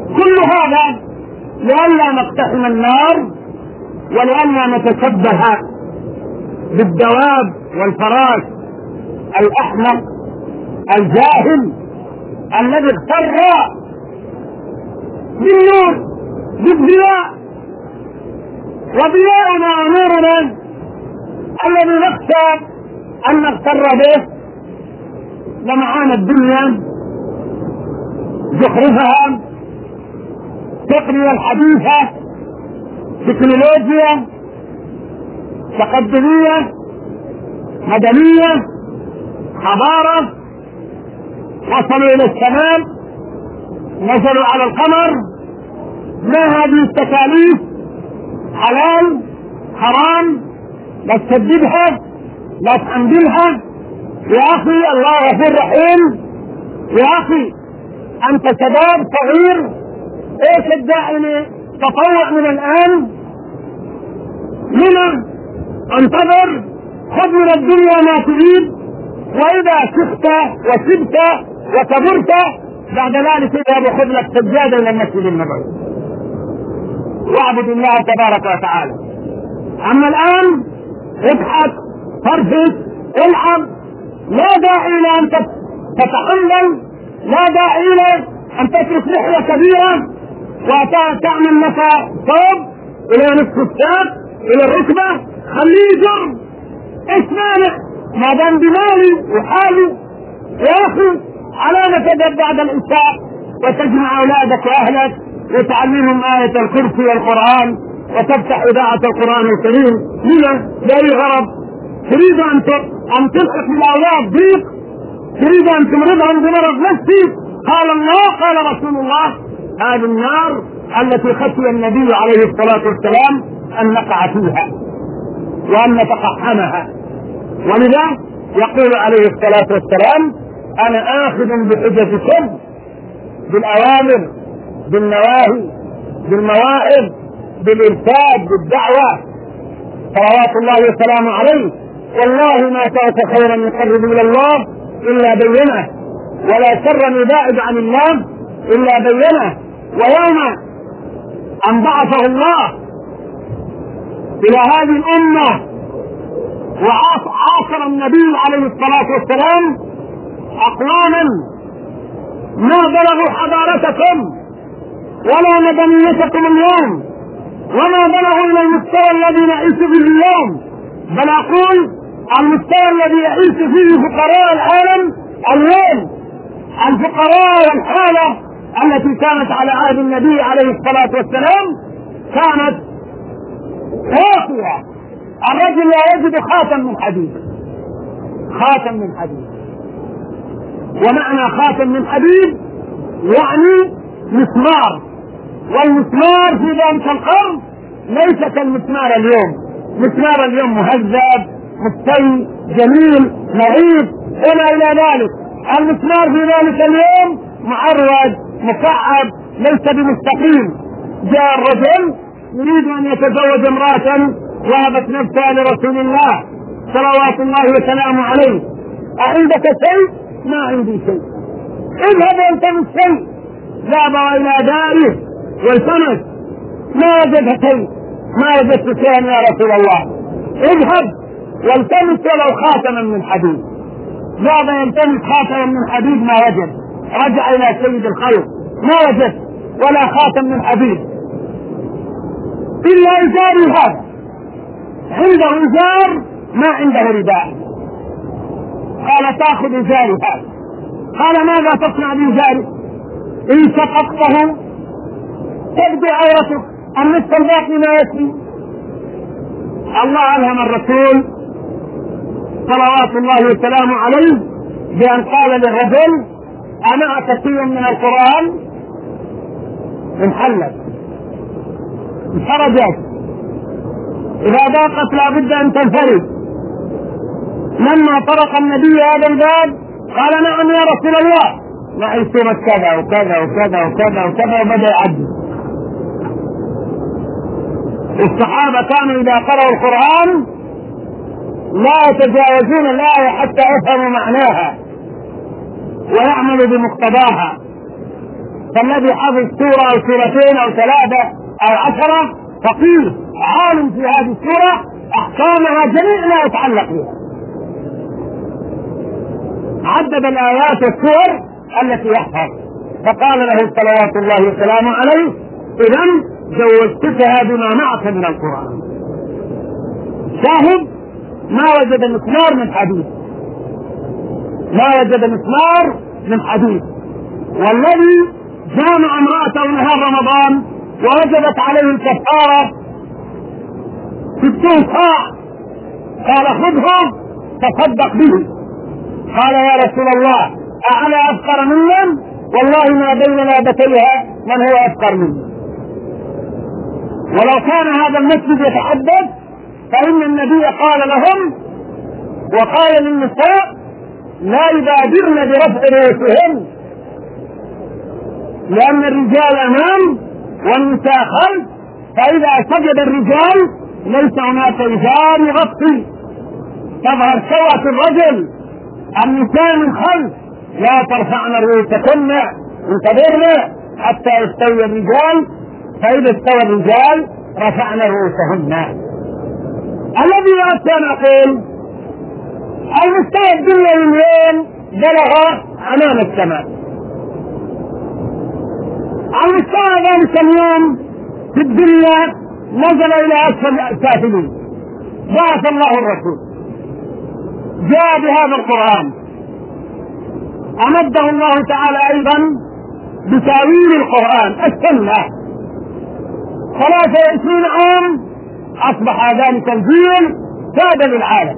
كل هذا لئلا نقتحم النار ولئلا نتشبه بالدواب والفراش الأحمق الجاهل الذي اغتر بالنور بالضياء، وضياءنا ونورنا الذي نخشى أن نغتر به لمعان الدنيا زخرفها التقنية الحديثة تكنولوجيا تقدمية مدنية حضارة، وصلوا إلى الشمال نزلوا على القمر. ما هذه التكاليف؟ حلال حرام، لا تسددها لا تحملها. يا أخي الله غفور رحيم، يا أخي أنت شباب صغير، ايش الداعي تطوع من الآن؟ لما انتظر، خذ من الدنيا ما تريد، وإذا شخت وسبت وكبرت بعد ذلك اذهب وخذ لك سجادة إلى المسجد النبوي واعبد الله تبارك وتعالى. أما الآن ابحث فرفش العب، لا داعي إلى أن تتحمل، لا داعي إلى أن تترك لحية كبيرة وتعمل لك ثوب إلى نصف الساق إلى الركبة، خليه يجر، ايش مانع؟ ما دام بمالي وحالي. يا أخي علامة تذهب بعد العشاء وتجمع أولادك وأهلك وتعلمهم آية الكرسي والقرآن وتفتح إذاعة القرآن الكريم. لما؟ لأي غرض؟ تريد أن تلحق بالأولاد ضيق؟ تريد أن تمرضهم بمرض نفسي؟ قال الله قال رسول الله هذه النار التي خشي النبي عليه الصلاة والسلام أن نقع فيها وأن نتقحمها. ولذا يقول عليه الصلاة والسلام أنا آخذ بحجتكم بالأوامر بالنواهي بالمواعظ بالإرشاد بالدعوة صلوات الله وسلامه عليه. والله ما ترك خيرا يقرب إلى الله إلا بينه، ولا شرا يباعد عن الله إلا بينه. ويوم أن بعثه الله إلى هذه الأمة وعاصر النبي عليه الصلاة والسلام أقواما ما بلغوا حضارتكم ولا مدنيتكم اليوم، وما بلغوا إلى المستوى الذي نعيش فيه اليوم، بل أقول المستوى الذي يعيش فيه فقراء العالم اليوم، الفقراء والحالة التي كانت على عهد النبي عليه الصلاة والسلام كانت قاسية. الرجل لا يجد خاتم من حديد، خاتم من حديد، ومعنى خاتم من حديد يعني مسمار، والمسمار في ذلك القرن ليس كالمسمار اليوم. مسمار اليوم مهذب مستوي جميل نظيف وما الى ذلك. المسمار في ذلك اليوم معرج مكعب ليس بمستقيم. جاء الرجل يريد ان يتزوج امرأة وهبت نفسها لرسول الله صلوات الله وسلامه عليه. أعندك شيء؟ ما عندي شيء. اذهب والتمس شيء. ذهب الى داره والتمس ما وجد شيء، ما وجدت شيئا يا رسول الله. اذهب والتمس ولو خاتما من حديد. ذهب يلتمس خاتما من حديد ما وجد. رجع الى سيد الخلق ما وجد ولا خاتم من حديد الا ازاري هذا. عنده ازار ما عنده رداء. قال تاخذ ازاري هذا. قال ماذا تصنع بازاري؟ ان شققته تبدو عورتك، النصف الباقي ما يكفي. الله ألهم الرسول صلوات الله وسلامه عليه بأن قال للرجل أمعك شيء من القرآن؟ انحلت انخرجت، إذا ضاقت لابد أن تنفرد. لما طرق النبي هذا الباب قال نعم يا رسول الله، معي سورة كذا وكذا وكذا وكذا وكذا، وبدأ يعدي. الصحابة كانوا إذا قرأوا القرآن لا يتجاوزون الآية حتى يفهموا معناها ويعملوا بمقتضاها. فالذي حفظ سورة أو سورتين أو 3 أو 10 فقيه عالم في هذه السورة أحكامها جميع ما يتعلق بها، عدد الآيات والسور التي يحفظ، فقال له صلوات الله وسلامه عليه: إذن زوجتكها بما معك من القرآن. شاهد: ما وجد مسمار من حديث، ما وجد مسمار من حديث. والذي جامع امرأته نهار رمضان ووجبت عليه الكفارة 60 صاع، قال: خذه تصدق به. قال: يا رسول الله، أعلى أفقر منهم؟ والله ما بين لابتيها من هو أفقر مني. ولو كان هذا المسجد يتحدث فإن النبي قال لهم وقال للنساء: لا يبادرن برفع رؤوسهن، لأن الرجال أمام والنساء خلف، فإذا سجد الرجال ليس هناك إزار يغطي، تظهر سوءة الرجل. النساء من خلف لا ترفعن رؤوسكن، انتظرن حتى يستوي الرجال، فإذا استوى الرجال رفعن رؤوسهن. الذي أردت أن أقول: المستوى الدنيا اليوم بلغ أمام السماء. المستوى ذلك اليوم في الدنيا نزل إلى أسفل السافلين. بعث الله الرسول، جاء بهذا القرآن، أمده الله تعالى أيضا بتأويل القرآن السنة. 23 عام أصبح ذلك الجيل ساد للعالم،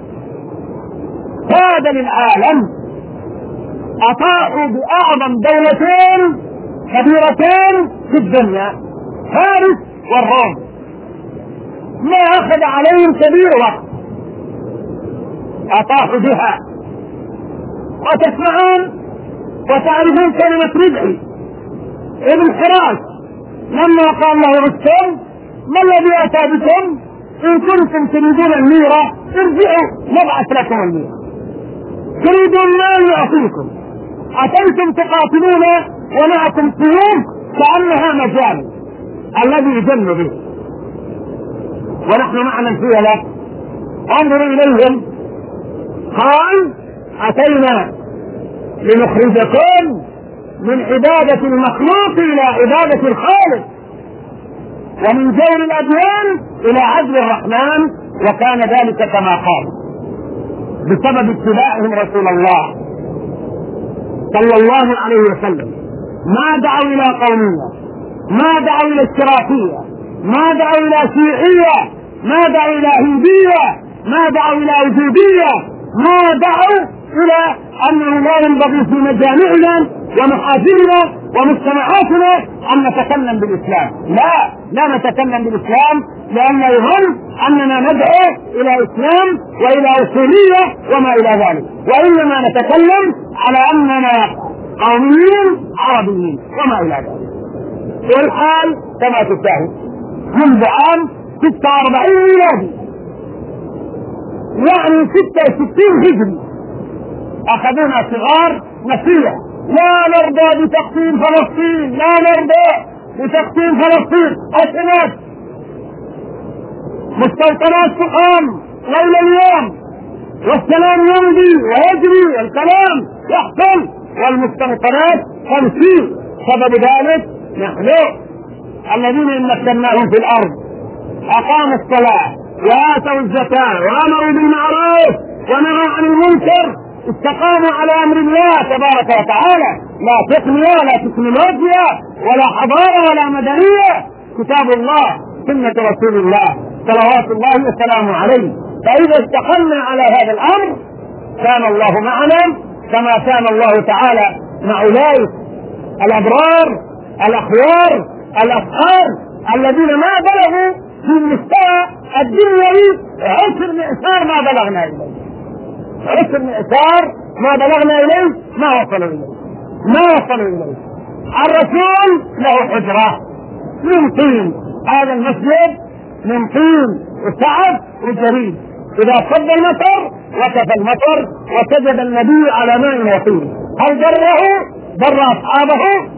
ساد للعالم. أطاعوا بأعظم دولتين كبيرتين في الدنيا، فارس والروم، ما أخذ عليهم كبير وقت، أطاعوا بها. وتسمعون وتعرفون كلمة ربعي ابن حراش لما قال له رستم: ما الذي أتى بكم؟ إن كنتم تريدون الميرة ارجعوا نبعث لكم الميرة. تريدون ما يعطيكم، أتيتم تقاتلون ومعكم سيوف كأنها مجال الذي يجن به، ونحن معنا الفيلة. انظروا إليهم، قال: أتينا لنخرجكم من عبادة المخلوق إلى عبادة الخالق، ومن جور الأديان إلى عدل الرحمن. وكان ذلك كما قال بسبب اتباعهم رسول الله صلى الله عليه وسلم. ما دعوا إلى قومية، ما دعوا إلى اشتراكية، ما دعوا إلى شيعية، ما دعوا إلى هندية، ما دعوا إلى وجودية، ما دعوا إلى أنه لا ينبغي في مجامعنا ومحافلنا ومجتمعاتنا أن نتكلم بالإسلام. لا نتكلم بالإسلام، لأن يظن أننا ندعو إلى إسلام وإلى أصولية وما إلى ذلك، وإنما نتكلم على أننا قوميين عربيين وما إلى ذلك. والحال كما تشاهد منذ عام 46 ميلادي، يعني 66 هجري، أخذونا صغار نسية: لا نرضى بتقسيم فلسطين، لا نرضى بتقسيم فلسطين. الحماس مستوطنات تقام ليل اليوم، والسلام يمضي ويجري، الكلام يحصل، والمستوطنات تمشي. سبب ذلك نحن الذين إن مكناهم في الأرض أقاموا الصلاة وآتوا الزكاة وأمروا بالمعروف ونهوا عن المنكر، استقاموا على أمر الله تبارك وتعالى، لا تقنية ولا تكنولوجيا ولا حضارة ولا مدنية، كتاب الله سنة رسول الله صلوات الله وسلامه عليه. فإذا استقمنا على هذا الأمر كان الله معنا كما كان الله تعالى مع أولئك الأبرار الأخيار الأطهار الذين ما بلغوا في المستوى الدنيوي 10 مئثار ما بلغنا إليه، 10 مئثار ما بلغنا إليه، ما وصلوا إليه. الرسول له حجرة من طين، هذا المسجد من طين وسعف وجريد، إذا صب المطر وكفى المطر وسجد النبي على ماء وطين، هل بره بر أصحابه؟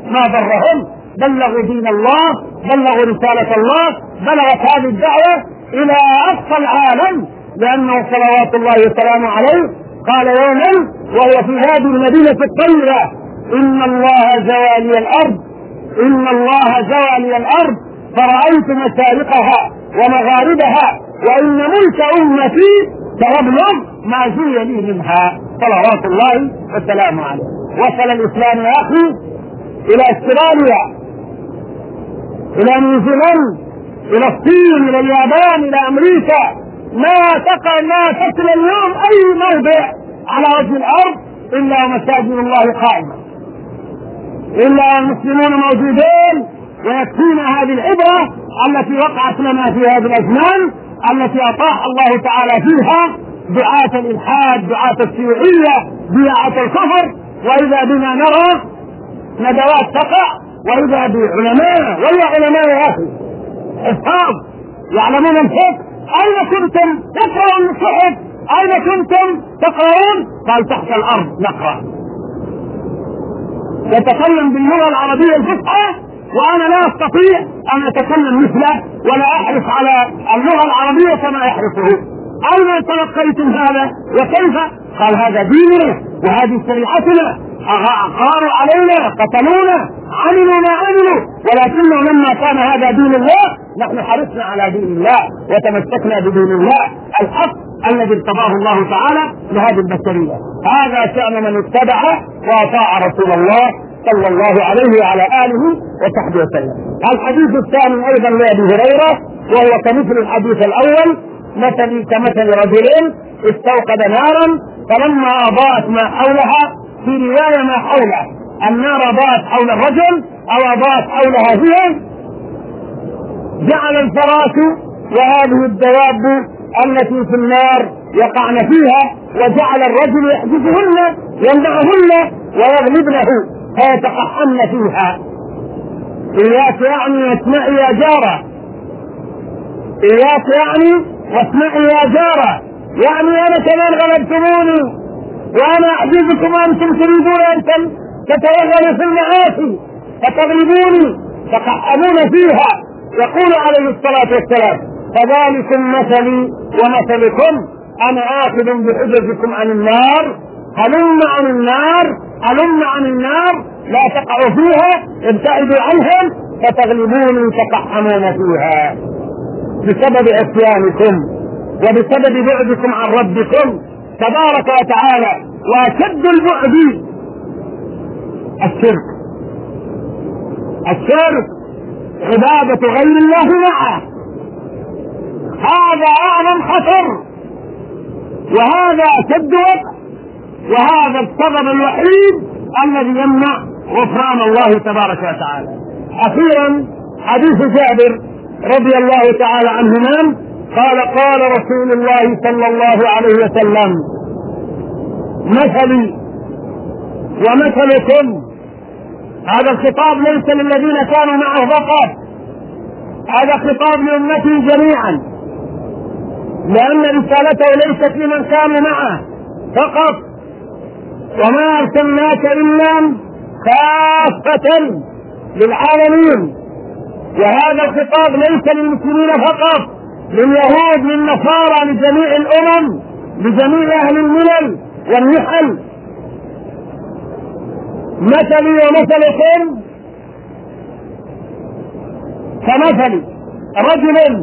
ما ضرهم، بلغوا دين الله، بلغوا رسالة الله، بلغت هذه الدعوة إلى أقصى العالم، لأنه صلوات الله وسلامه عليه قال يوما وهو في هذه المدينة الطيبة: إن الله زوى لي الأرض، إن الله زوى لي الأرض فرأيت مشارقها ومغاربها، وإن ملك أمتي سيبلغ ما زوي لي منها، صلوات الله وسلامه عليه. وصل الإسلام يا أخي إلى استراليا، إلى نيوزيلندا، إلى الصين، إلى اليابان، إلى أمريكا. ما تكل اليوم أي موضع على وجه الأرض إلا مساجد الله قائمة، إلا المسلمون موجودين. ويكفينا هذه العبرة التي وقعت لنا في هذه الأزمان، التي أطاح الله تعالى فيها دعاة الإلحاد، دعاة الشيوعية، دعاة الكفر. وإذا بنا نرى ندوات تقع، وإذا بعلماء، ويا علماء يا أخي حفاظ يعلمون الفقه. أين كنتم تقرأون الصحف؟ أين كنتم تقرأون؟ قال تحت الأرض نقرأ. يتكلم باللغة العربية الفصحى وأنا لا أستطيع أن أتكلم مثله ولا أحرص على اللغة العربية كما يحرصه. أين تلقيتم هذا وكيف؟ قال هذا ديننا وهذه شريعتنا، أغاروا علينا، قتلونا، عملوا ما عملوا، ولكنه لما كان هذا دين الله نحن حرصنا على دين الله وتمسكنا بدين الله الحق الذي ارتضاه الله تعالى لهذه البشرية. هذا شأن من اتبع وأطاع رسول الله صلى الله عليه وعلى آله وصحبه وسلم. الحديث الثاني أيضا لأبي هريرة وهو كمثل الحديث الأول: مثلي كمثل رجل استوقد نارا فلما أضاءت ما حولها، في رواية ما حوله، النار أضاءت حول الرجل أو أضاءت حولها هي، جعل الفراش وهذه الدواب التي في النار يقعن فيها، وجعل الرجل يحجزهن يمنعهن ويغلبنه فيتقحمن فيها. إياك يعني واسمعي يا جارة، إياك يعني واسمعي يا جارة، يعني أنا كمان غلبتموني وأنا أحجزكم، أنتم تريدون أن تتوغلوا في المعاصي فتغلبوني تقحمون فيها. يقول عليه الصلاة والسلام: فذلكم مثلي ومثلكم، أنا آخذ بحجزكم عن النار، هلم عن النار، هلم عن النار، لا تقعوا فيها، ابتعدوا عنهم فتغلبوني تقحمون فيها بسبب عصيانكم وبسبب بعدكم عن ربكم تبارك وتعالى. وأشد البعد الشرك، الشرك عبادة غير الله معه، هذا أعظم خطر وهذا أشد وقع، وهذا السبب الوحيد الذي يمنع غفران الله تبارك وتعالى. أخيرا حديث جابر رضي الله تعالى عنهما قال: قال رسول الله صلى الله عليه وسلم: مثلي ومثلكم. هذا الخطاب ليس للذين كانوا معه فقط، هذا خطاب لأمته جميعا، لأن رسالته ليست لمن كانوا معه فقط، وما أرسلناك إلا كافة للعالمين. وهذا الخطاب ليس للمسلمين فقط، لليهود، للنصارى، لجميع الأمم، لجميع أهل الملل والنحل. مثلي ومثلكم كمثل رجل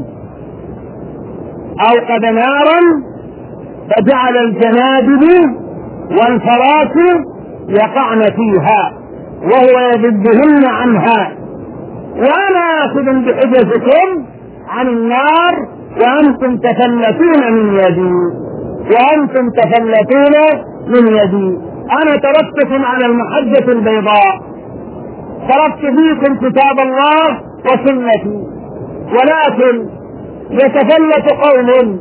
أوقد نارا فجعل الجنادب والفراش يقعن فيها وهو يذبهن عنها، وأنا آخذ بحجزكم عن النار وأنتم تفلتون من يدي، وأنتم تفلتون من يدي. أنا تركتكم على المحجة البيضاء، تركت فيكم كتاب الله وسنتي، ولكن يتفلت قوم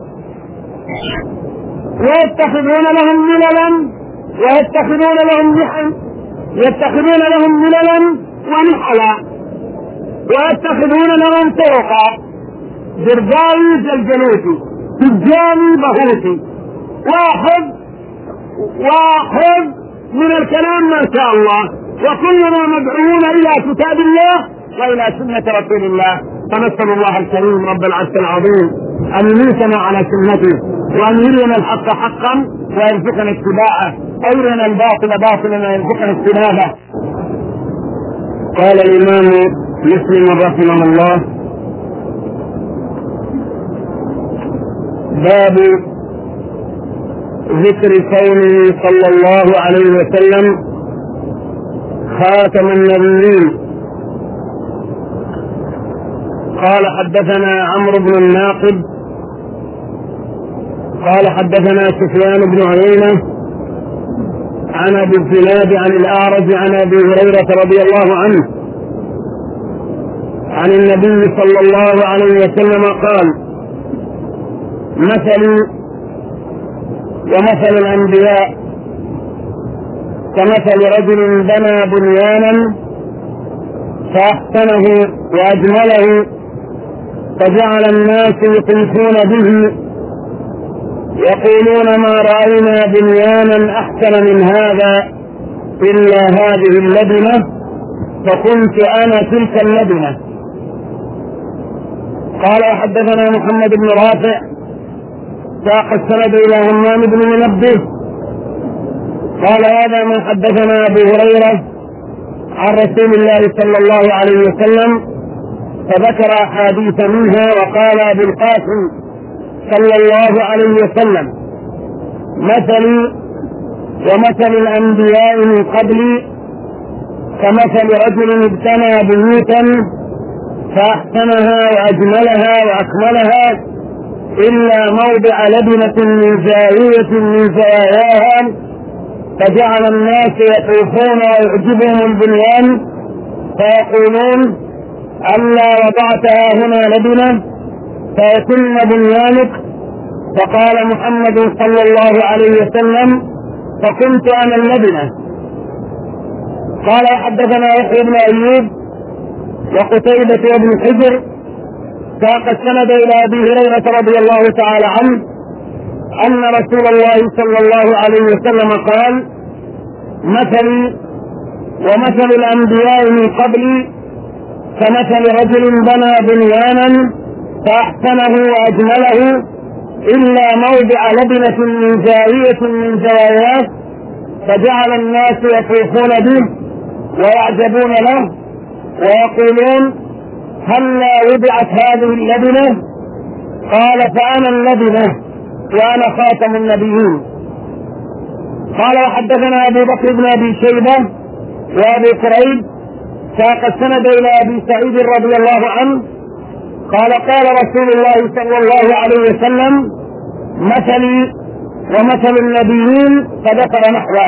ويتخذون لهم مللا ويتخذون لهم نحل، يتخذون لهم مللا ونحلا، ويتخذون لهم طرقا، جرجاوي جلجلوتي، تجاني بهوتي، واحد من الكلام ما شاء الله، وكلنا مدعوون إلى كتاب الله وإلى سنة رسول الله. فنسأل الله الكريم رب العرش العظيم أن يميتنا على سنته، وأن يرينا الحق حقا ويرزقنا اتباعه، ويرينا الباطل باطلا ويرزقنا اجتنابه. قال الإمام مسلم رحمه الله: باب ذكر كونه صلى الله عليه وسلم خاتم النبيين. قال حدثنا عمرو بن الناقد قال حدثنا سفيان بن عيينة عن ابي الزناد عن الاعرج عن ابي هريرة رضي الله عنه عن النبي صلى الله عليه وسلم قال: مثلي ومثل الانبياء كمثل رجل بنى بنيانا فاحسنه واجمله فجعل الناس يطوفون به يقولون: ما رأينا بنيانا أحسن من هذا إلا هذه اللبنة، فكنت أنا تلك اللبنة. قال: حدثنا محمد بن رافع ساق السند إلى همام بن منبه قال: هذا ما حدثنا أبو هريرة عن رسول الله صلى الله عليه وسلم، فذكر أحاديث منها وقال: أبو القاسم صلى الله عليه وسلم: مثلي ومثل الأنبياء من قبلي كمثل رجل ابتنى بيوتا فأحسنها وأجملها وأكملها إلا موضع لبنة من زاوية من زواياها، فجعل الناس يطوفون ويعجبهم البنيان فيقولون: ألا وضعتها هنا لبنة فيتم بنيانك؟ فقال محمد صلى الله عليه وسلم: فكنت أنا اللبنة. قال: حدثنا يحيى بن أيوب وقتيبة وابن حجر ساق السند إلى أبي هريرة رضي الله تعالى عنه أن رسول الله صلى الله عليه وسلم قال: مثلي ومثل الأنبياء من قبلي كمثل رجل بنى بنيانا فأحسنه وأجمله إلا موضع لبنة من زاوية من زواياه، فجعل الناس يطوفون به ويعجبون له ويقولون: هلا وضعت هذه اللبنة؟ قال: فأنا اللبنة وأنا خاتم النبيين. قال: وحدثنا أبو بكر بن أبي شيبة وأبو كريب ساق السند إلى أبي سعيد رضي الله عنه قال: قال رسول الله صلى الله عليه وسلم: مثلي ومثل النبيين، فذكر نحوه.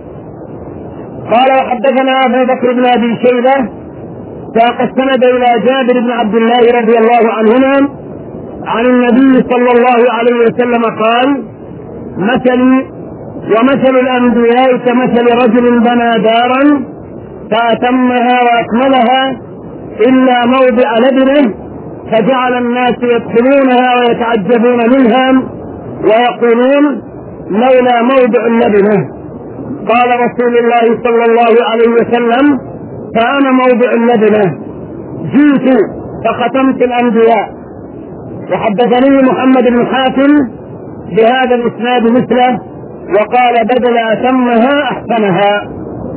قال: وحدثنا أبو بكر بن أبي شيبة ساق السند إلى جابر بن عبد الله رضي الله عنهما عن النبي صلى الله عليه وسلم قال: مثلي ومثل الأنبياء كمثل رجل بنى دارا فأتمها وأكملها إلا موضع لبنه، فجعل الناس يدخلونها ويتعجبون منها ويقولون: لولا موضع اللبنة. قال رسول الله صلى الله عليه وسلم: فأنا موضع اللبنة، جئت فختمت الأنبياء. وحدثني محمد بن حاتم بهذا الإسناد مثله وقال: بدل أتمها أحسنها.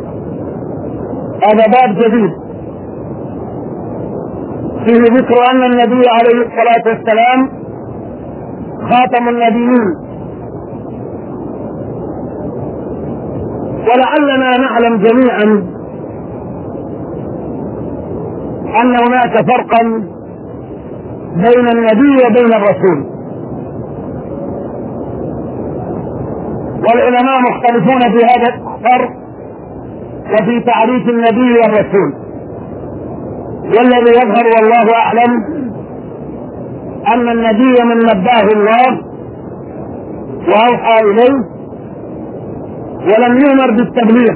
هذا باب جديد فيه ذكر أن النبي عليه الصلاة والسلام خاتم النبيين. ولعلنا نعلم جميعا أن هناك فرقا بين النبي وبين الرسول، والعلماء مختلفون في هذا الفرق وفي تعريف النبي والرسول. والذي يظهر والله أعلم أن النبي من نباه الله وأوحى إليه ولم يؤمر بالتبليغ،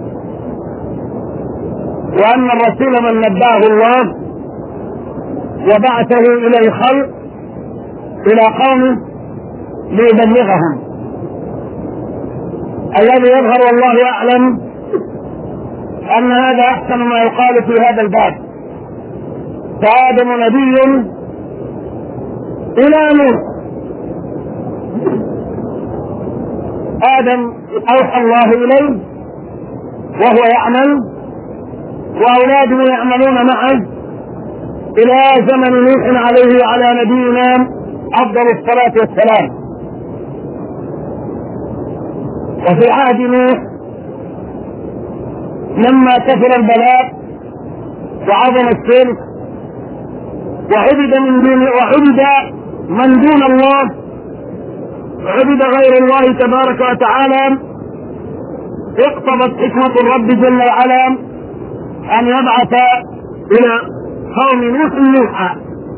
وأن الرسول من نباه الله وبعثه إلى الخلق إلى قومه ليبلغهم. الذي يظهر والله أعلم أن هذا أحسن ما يقال في هذا الباب. فآدم نبي إلى نوح. آدم أوحى الله إليه وهو يعمل، وأولاده يعملون معه إلى زمن نوح عليه وعلى نبينا أفضل الصلاة والسلام. وفي عهد نوح لما كثر البلاء وعظم الشرك وعبد من دون الله، عبد غير الله تبارك وتعالى، اقتضت حكمة الرب جل وعلا أن يبعث إلى قوم نوح نوحا.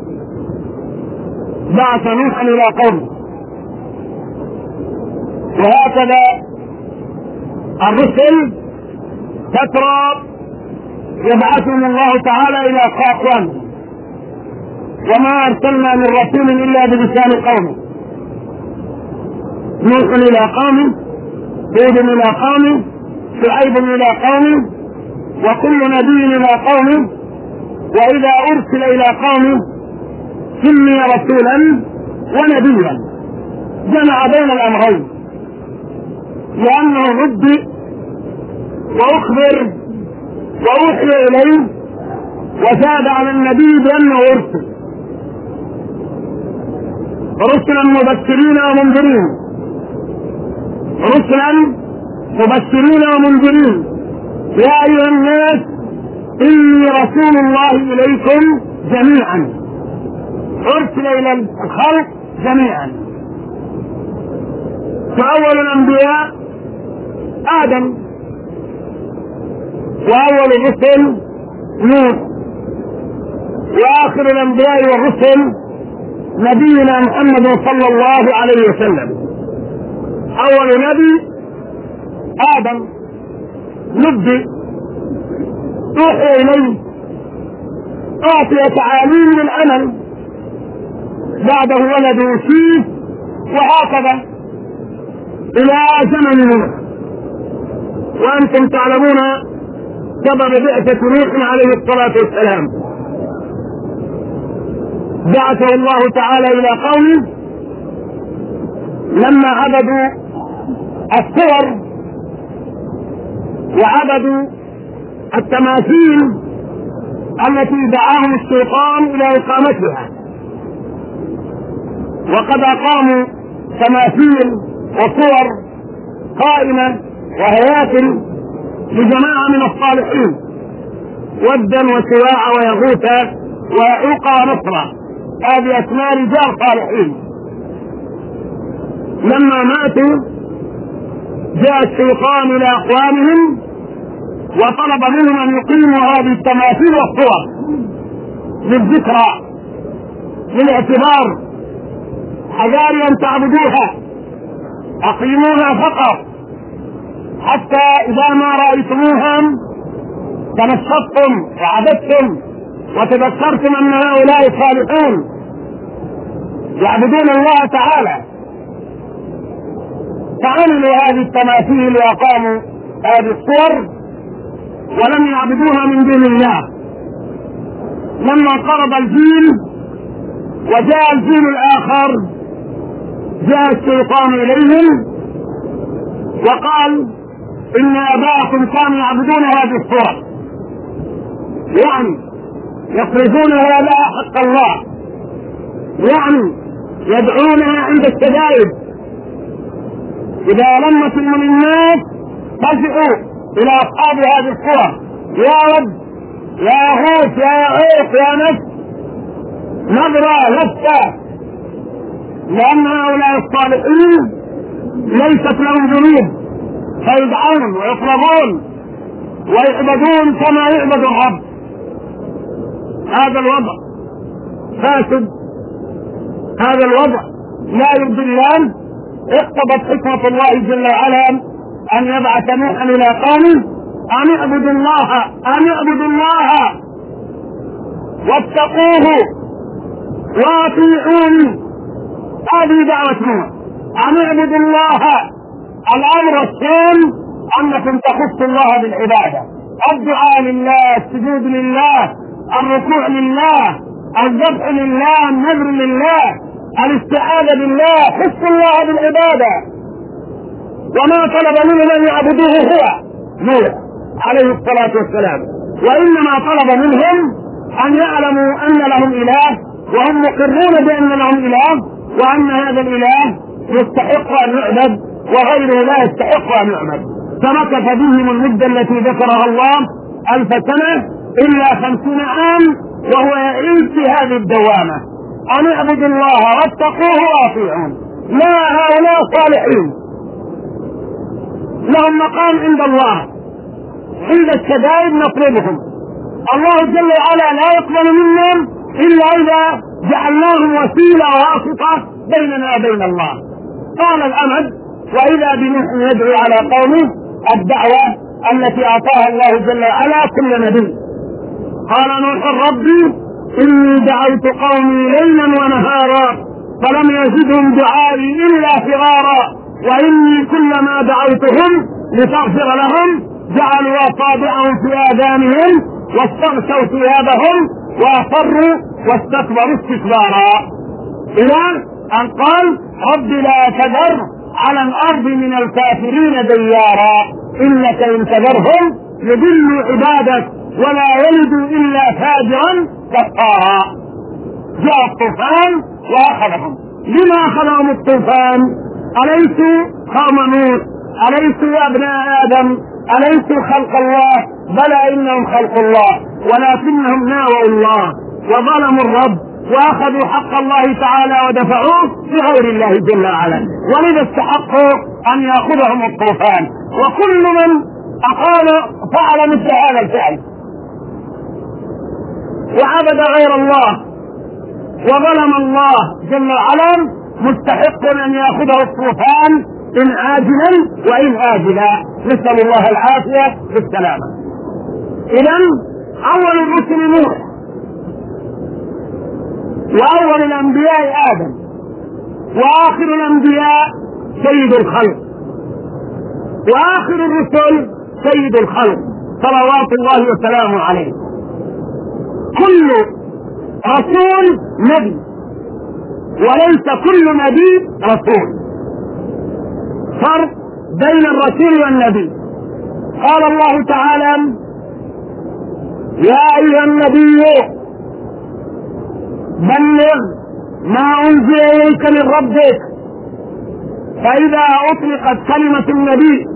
بعث نوحا إلى قوم. وهكذا الرسل فترة يبعثهم الله تعالى إلى قوم، وما أرسلنا من رسول إلا بلسان قومه. نوح إلى قومه، هود إلى قومه، شعيب إلى قومه، وكل نبي إلى قومه. وإذا أرسل إلى قومه سمي رسولا ونبيا، جمع بين الأمرين، لأنه نبئ وأخبر وأوحي إليه، وزاد على النبي بأنه أرسل رسلا مبشرين ومنذرين، رسلا مبشرين ومنذرين. يا أيها الناس إني رسول الله إليكم جميعا، أرسل إلى الخلق جميعا. فأول الأنبياء آدم، وأول الرسل نوح، وآخر الأنبياء والرسل نبينا محمد صلى الله عليه وسلم. أول نبي آدم نبي، أوحي إليه، أعطي تعاليم العمل، بعده ولده شيث، وهكذا إلى زمن نوح. وأنتم تعلمون سبب بعثة نوح عليه الصلاة والسلام. بعثه الله تعالى إلى قومه لما عبدوا الصور وعبدوا التماثيل التي دعاهم الشيطان إلى إقامتها. وقد أقاموا تماثيل وصور قائمة وهياكل لجماعة من الصالحين، ودا وسواع ويغوث ويعوق ونصرا، هذه أسماء رجال صالحين. لما ماتوا جاء الشيطان إلى أقوامهم وطلب منهم أن يقيموا هذه التماثيل والصور للذكرى، للاعتبار، حذاري أن تعبدوها، أقيموها فقط، حتى إذا ما رأيتموها تنشطتم وعبدتم وتذكرتم أن هؤلاء صالحون يعبدون الله تعالى. فعملوا هذه التماثيل وأقاموا هذه الصور ولم يعبدوها من دون الله. لما انقرض الجيل وجاء الجيل الآخر جاء الشيطان إليهم وقال إن آباءكم كانوا يعبدون هذه الصور، يعني يصرفونها لها حق الله، يعني يدعونها عند الشدائد. إذا لمت من الناس فزعوا إلى أصحاب هذه الصور، يا رب يا غوث يا عيق يا نفس نظرة لفتة، لأن هؤلاء الصالحين ليست لهم ذنوب، فيدعون ويطلبون ويعبدون كما يعبد الرب. هذا الوضع فاسد، هذا الوضع لا يرضي الله. اقتضت حكمة الله جل وعلا أن يبعث نوحا إلى قومه أن اعبدوا الله، أن اعبدوا الله واتقوه واطيعوني. هذه دعوة نوح، أن اعبدوا الله. الأمر الثاني أنكم تخصوا الله بالعبادة، الدعاء لله، السجود لله، الركوع لله، الذبح لله، النذر لله، الاستعاذة بالله، حس الله بالعبادة. وما طلب منهم أن يعبدوه هو نوح عليه الصلاة والسلام، وإنما طلب منهم أن يعلموا أن لهم إله، وهم مقرون بأن لهم إله، وأن هذا الإله يستحق أن يعبد وغيره لا يستحق أن يعبد. فمكث بهم المدة التي ذكرها الله 1000 سنة إلا 50 عام، وهو يعيش في هذه الدوامة أن اعبدوا الله واتقوه واطيعون. لا، هؤلاء صالحين لهم مقام عند الله، عند الشدائد نطلبهم. الله جل وعلا لا يقبل منهم إلا إذا جعلناهم وسيلة واسطة بيننا وبين الله. قال الأمد: وإذا بنوح يدعو على قومه الدعوة التي أعطاها الله جل وعلا كل نبي. قال نوح: ربي إني دعوت قومي ليلا ونهارا فلم يزدهم دعائي إلا فرارا، وإني كلما دعوتهم لتغفر لهم جعلوا أصابعهم في آذانهم واستغشوا ثيابهم وأصروا واستكبروا استكبارا، إلى أن قال: رب لا تذر على الأرض من الكافرين ديارا إنك إن تذرهم يضلوا عبادك ولا يلدوا إلا فاجرا كفارا. جاء الطوفان وأخذهم. لما أخذهم الطوفان؟ أليسوا قوم نوح؟ أليسوا أبناء آدم؟ أليسوا خلق الله؟ بلى إنهم خلق الله، ولكنهم ناووا الله وظلموا الرب وأخذوا حق الله تعالى ودفعوه لغير الله جل وعلا، ولذا استحقوا أن يأخذهم الطوفان. وكل من أقال فعل مثل هذا الفعل وعبد غير الله وظلم الله جل وعلا مستحق أن يأخذه الطوفان إن عاجلا وإن آجلا، نسأل الله العافية بالسلامة. إذن أول الرسل نوح، وأول الأنبياء آدم، وآخر الأنبياء سيد الخلق، وآخر الرسل سيد الخلق صلوات الله وسلامه عليه. كل رسول نبي وليس كل نبي رسول، فرق بين الرسول والنبي. قال الله تعالى: يا أيها النبي بلغ ما أنزل إليك من ربك. فإذا أطلقت كلمة النبي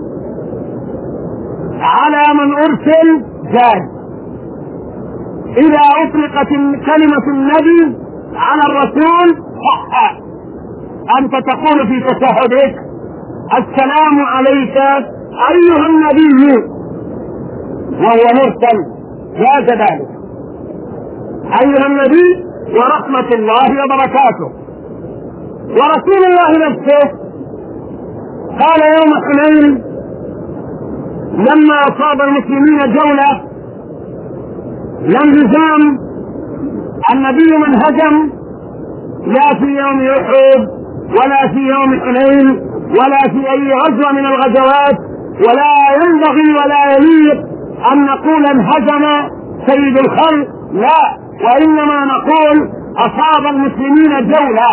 على من أرسل جاز، إذا أطلقت كلمة النبي على الرسول صح. أنت تقول في تشهدك: السلام عليك أيها النبي، وهو مرسل، لا ذلك. أيها النبي ورحمة الله وبركاته. ورسول الله نفسه قال يوم حنين لما أصاب المسلمين جولة لم يزام النبي من هجم، لا في يوم أحد ولا في يوم حنين ولا في أي غزوة من الغزوات، ولا ينبغي ولا يليق أن نقول انهزم سيد الخلق، لا، وإنما نقول أصاب المسلمين جولة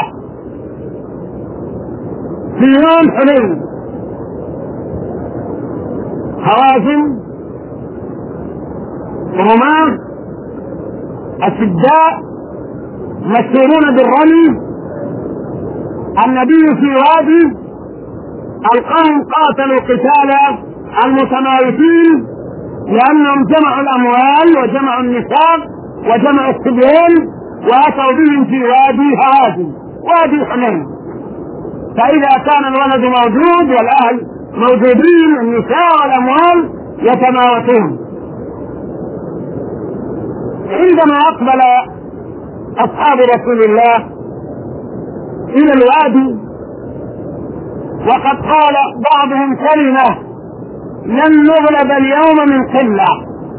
في يوم حنين. هوازن، رماة، أشداء مشهورون بالرمي. النبي في وادي، القوم قاتلوا قتال المتمايزين لأنهم جمعوا الأموال وجمعوا النساء وجمعوا الصبيان وأتوا بهم في وادي هوازن، وادي حنين. فإذا كان الولد موجود والأهل موجودين النساء والأموال يتماوتون. عندما أقبل أصحاب رسول الله إلى الوادي وقد قال بعضهم كلمة: لن نغلب اليوم من قلة.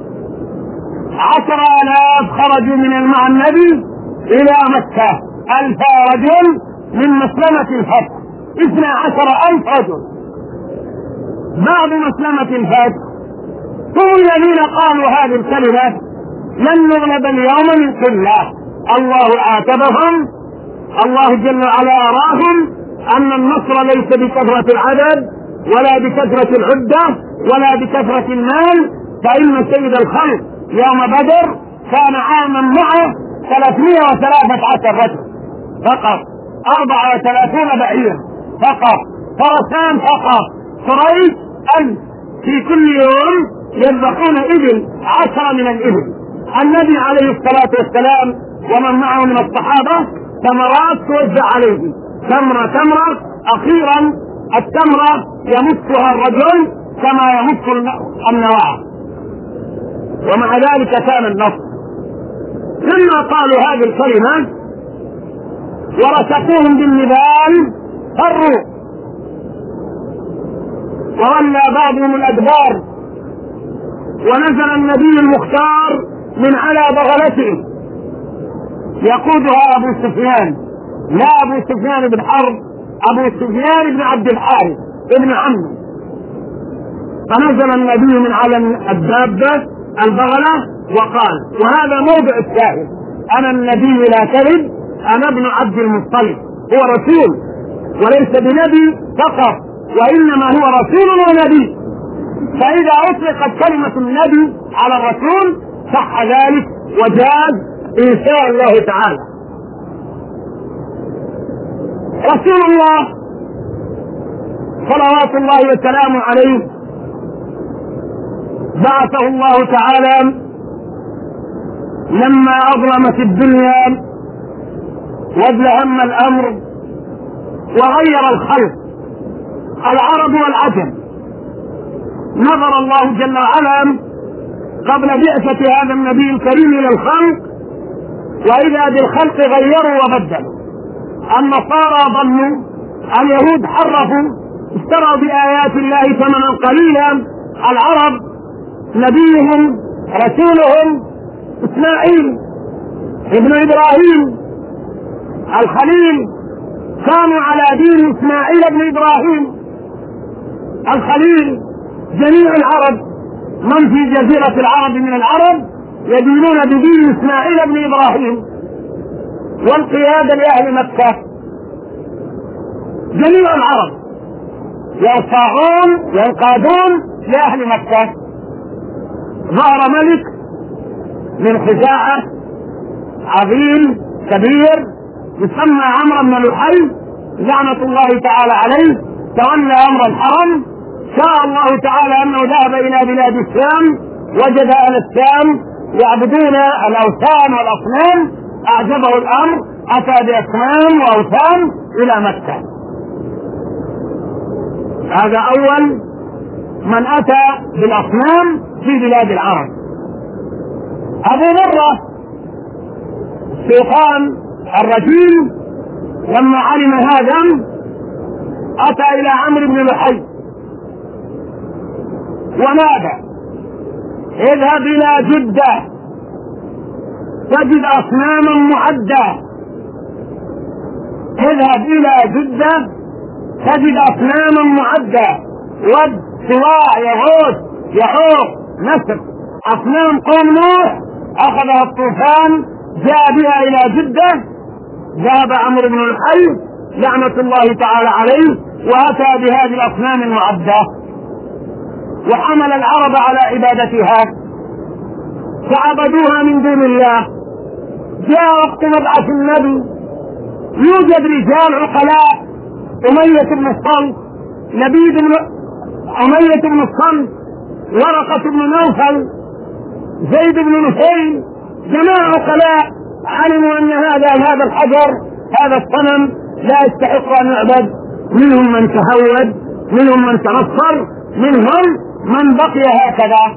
10,000 خرجوا من مع النبي إلى مكة، 1000 رجل من مسلمة الفتح، 12,000 رجل. بعد مسلمة الفتح هم الذين قالوا هذه الكلمة لن نغلب اليوم من قلة. الله عاتبهم، الله جل وعلا أراهم أن النصر ليس بكثرة العدد ولا بكثرة العدة ولا بكثرة المال، فإن سيد الخلق يوم بدر كان عاما معه 313 رجل فقط، 34 بعيرا فقط، فرسان فقط، قريش 1000 في كل يوم يذبحون إبل 10 من الإبل. النبي عليه الصلاة والسلام ومن معه من الصحابة تمرات توزع عليه تمرة تمرة، أخيرا التمرة يمسها الرجل كما يمس النواة، ومع ذلك كان النصر. لما قالوا هذه الكلمة ورسقوهم بالنبال فروا، وولى بعضهم الأدبار، ونزل النبي المختار من على بغلته يقودها أبو سفيان، لا أبو سفيان بن حرب، أبو سفيان بن عبد الحارث ابن عمه. فنزل النبي من على الدابة البغلة وقال، وهذا موضع الشاهد: أنا النبي لا كذب، أنا ابن عبد المطلب. هو رسول وليس بنبي فقط، وإنما هو رسول ونبي، فإذا أطلقت كلمة النبي على الرسول صح ذلك وجاز إن شاء الله تعالى. رسول الله صلوات الله وسلامه عليه بعثه الله تعالى لما أظلمت الدنيا وازدهم الأمر وغير الخلق العرب والعجم. نظر الله جل وعلا قبل بعثة هذا النبي الكريم إلى الخلق، وإذا بالخلق غيروا وبدلوا. النصارى ضلوا، اليهود حرفوا، اشتروا بآيات الله ثمنا قليلا. العرب نبيهم رسولهم إسماعيل ابن إبراهيم الخليل، كانوا على دين إسماعيل ابن إبراهيم الخليل. جميع العرب من في جزيرة العرب من العرب يدينون بدين إسماعيل ابن إبراهيم، والقيادة لأهل مكة. جميع العرب يرفعون ينقادون لأهل مكة. ظهر ملك من خزاعة عظيم كبير يسمى عمرو بن لحي لعنة الله تعالى عليه، تولى أمر الحرم. شاء الله تعالى أنه ذهب إلى بلاد الشام، وجد أهل الشام يعبدون الأوثان والأصنام، أعجبه الأمر، أتى بأصنام وأوثان إلى مكة. هذا أول من أتى بالأصنام في بلاد العرب. أبو مرة الشيطان الرجيم لما علم هذا أتى إلى عمرو بن لحي ونادى: اذهب إلى جدة تجد أصناما معدة، اذهب إلى جدة تجد أصناما معدة، ود، سواع، يغوث، يعوق، نسر، أصنام قوم نوح أخذها الطوفان جاء بها إلى جدة. ذهب عمرو بن لحي لعنة الله تعالى عليه وأتى بهذه الأصنام المعدة وحمل العرب على عبادتها فعبدوها من دون الله. جاء وقت مبعث النبي يوجد رجال عقلاء: أمية بن الصلت، لبيد بن أمية بن الصلت، ورقة بن نوفل، زيد بن نفيل، جماعة عقلاء علموا أن هذا الحجر هذا الصنم لا يستحق أن يعبد. منهم من تهود، منهم من تنصر، منهم من بقي هكذا.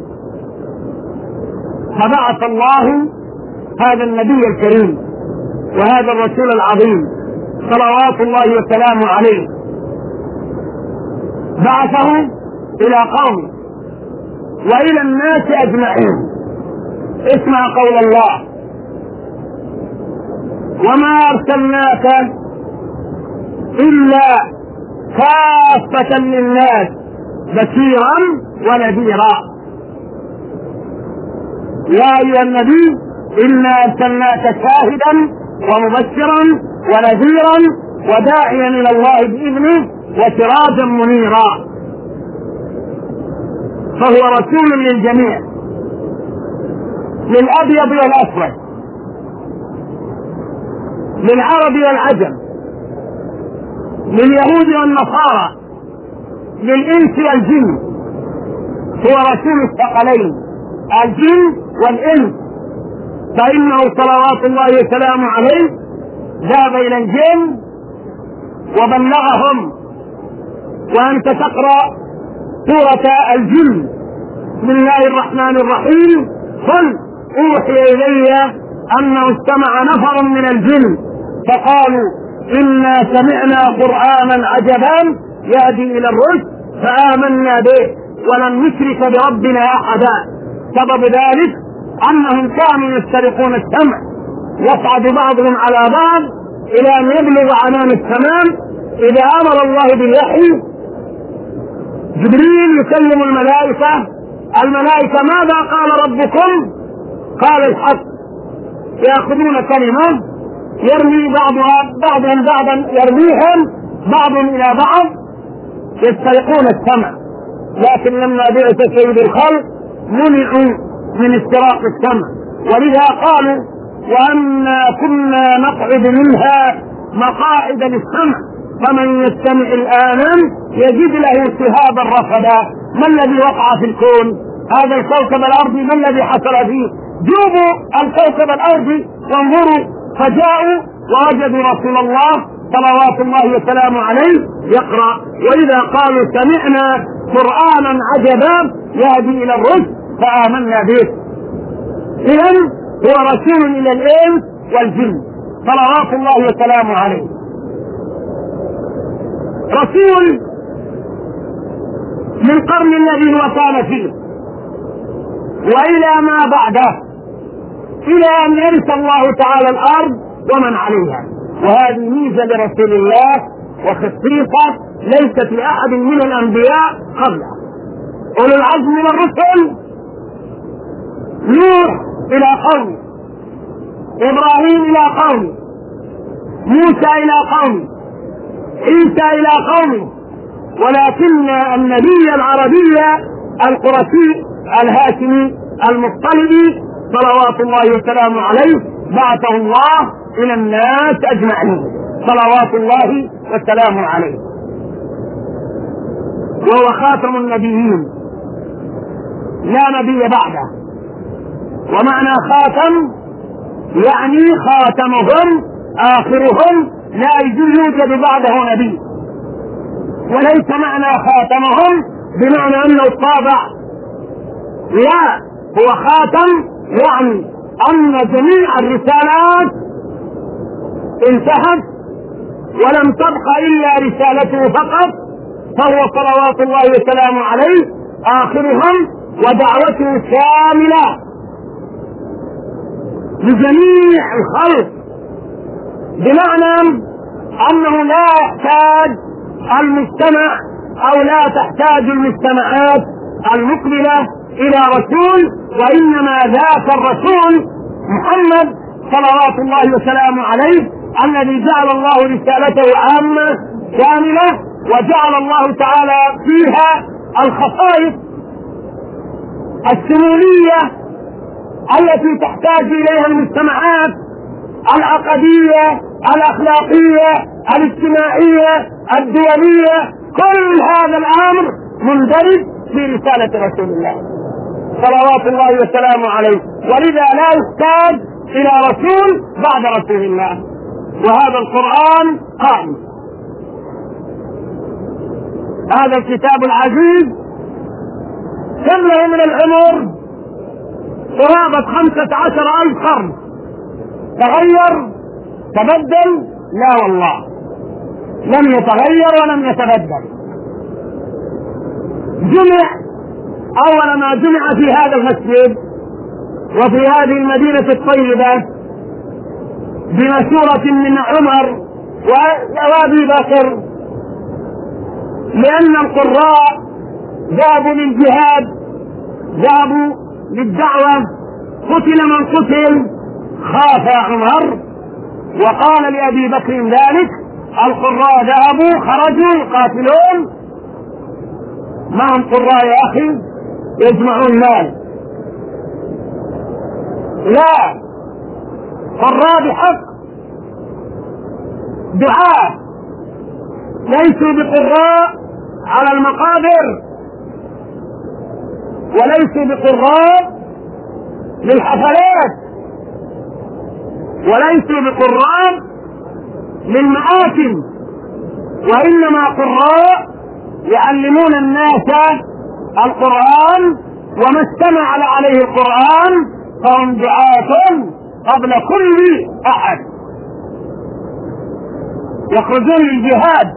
فبعث الله هذا النبي الكريم وهذا الرسول العظيم صلوات الله وسلامه عليه، بعثه إلى قومه وإلى الناس أجمعين. اسمع قول الله: وما أرسلناك إلا كافة للناس بشيرا ونذيرا. يا أيها النبي إنا أرسلناك شاهدا ومبشرا ونذيرا وداعيا إلى الله بإذنه وسراجا منيرا. فهو رسول للجميع، للأبيض والأسود، للعرب والعجم، لليهود والنصارى، للإنس والجن. هو رسول الثقلين الجن والإنس، فإنه صلوات الله وسلامه عليه ذهب إلى الجن وبلغهم. وأنت تقرأ سورة الجن: بسم الله الرحمن الرحيم قل أوحي إلي أنه استمع نفر من الجن فقالوا إنا سمعنا قرآنا عجبا يهدي إلى الرشد فآمنا به ولن نشرك بربنا أحدا. سبب ذلك أنهم كانوا يسترقون السمع، يصعد بعضهم على بعض إلى أن يبلغ عنان السماء. إذا أمر الله بالوحي جبريل يكلم الملائكة: الملائكة ماذا قال ربكم؟ قال الحق. يأخذون كلمة يرمي بعضهم بعضا، يرميهم بعضهم إلى بعض، يسترقون السمع. لكن لما بعث سيد الخلق منعوا من استراق السمع، ولذا قالوا: وأنا كنا نقعد منها مقاعد للسمع فمن يستمع الآن يجد له شهابا رصدا. ما الذي وقع في الكون؟ هذا الكوكب الأرضي ما الذي حصل فيه؟ جوبوا الكوكب الأرضي وانظروا، فجاءوا ووجدوا رسول الله صلوات الله وسلامه عليه يقرأ. وإذا قالوا سمعنا قرآنا عجبا يهدي إلى الرشد فآمنا به. إذن هو رسول إلى الإنس والجن صلوات الله وسلامه عليه، رسول من القرن الذي هو كان فيه وإلى ما بعده، إلى أن يرث الله تعالى الأرض ومن عليها. وهذه ميزة لرسول الله وخصيصة ليست لأحد من الأنبياء قبله. أولو العزم من الرسل: نوح إلى قومه، إبراهيم إلى قومه، موسى إلى قومه، عيسى إلى قومه. ولكن النبي العربي القرشي الهاشمي المطلبي صلوات الله وسلامه عليه بعثه الله إلى الناس أجمعين صلوات الله وسلامه عليه، وهو خاتم النبيين لا نبي بعده. ومعنى خاتم يعني خاتمهم آخرهم، لا يوجد بعده نبي. وليس معنى خاتمهم بمعنى أنه طابع، لا، هو خاتم يعني أن جميع الرسالات انتهت ولم تبق إلا رسالته فقط، فهو صلوات الله وسلامه عليه آخرهم، ودعوته شاملة لجميع الخلق، بمعنى أنه لا يحتاج المجتمع أو لا تحتاج المجتمعات المقبلة إلى رسول، وإنما ذاك الرسول محمد صلوات الله وسلامه عليه الذي جعل الله رسالته عامة كاملة، وجعل الله تعالى فيها الخصائص الشمولية التي تحتاج إليها المجتمعات العقدية الأخلاقية الاجتماعية الدولية. كل هذا الأمر مندرج في رسالة رسول الله صلوات الله وسلامه عليه، ولذا لا يحتاج إلى رسول بعد رسول الله. وهذا القرآن قائم، هذا الكتاب العزيز كم له من العمر؟ قرابة 15,000 قرن. تغير؟ تبدل؟ لا والله، لم يتغير ولم يتبدل. جمع أول ما جمع في هذا المسجد وفي هذه المدينة الطيبة بمشورة من عمر وأبي بكر، لأن القراء ذهبوا للجهاد، ذهبوا للدعوة قتل من قتل خاف عمر وقال لأبي بكر ذلك. القراء ذهبوا خرجوا يقاتلون، معهم قراء يا أخي يجمعون مال، لا، قراء بحق دعاء، ليسوا بقراء على المقابر، وليسوا بقراء للحفلات، وليسوا بقراء للمآتم، وإنما قراء يعلمون الناس القرآن، وما استمع عليه القرآن فهم دعاة قبل كل أحد. يخرجون للجهاد،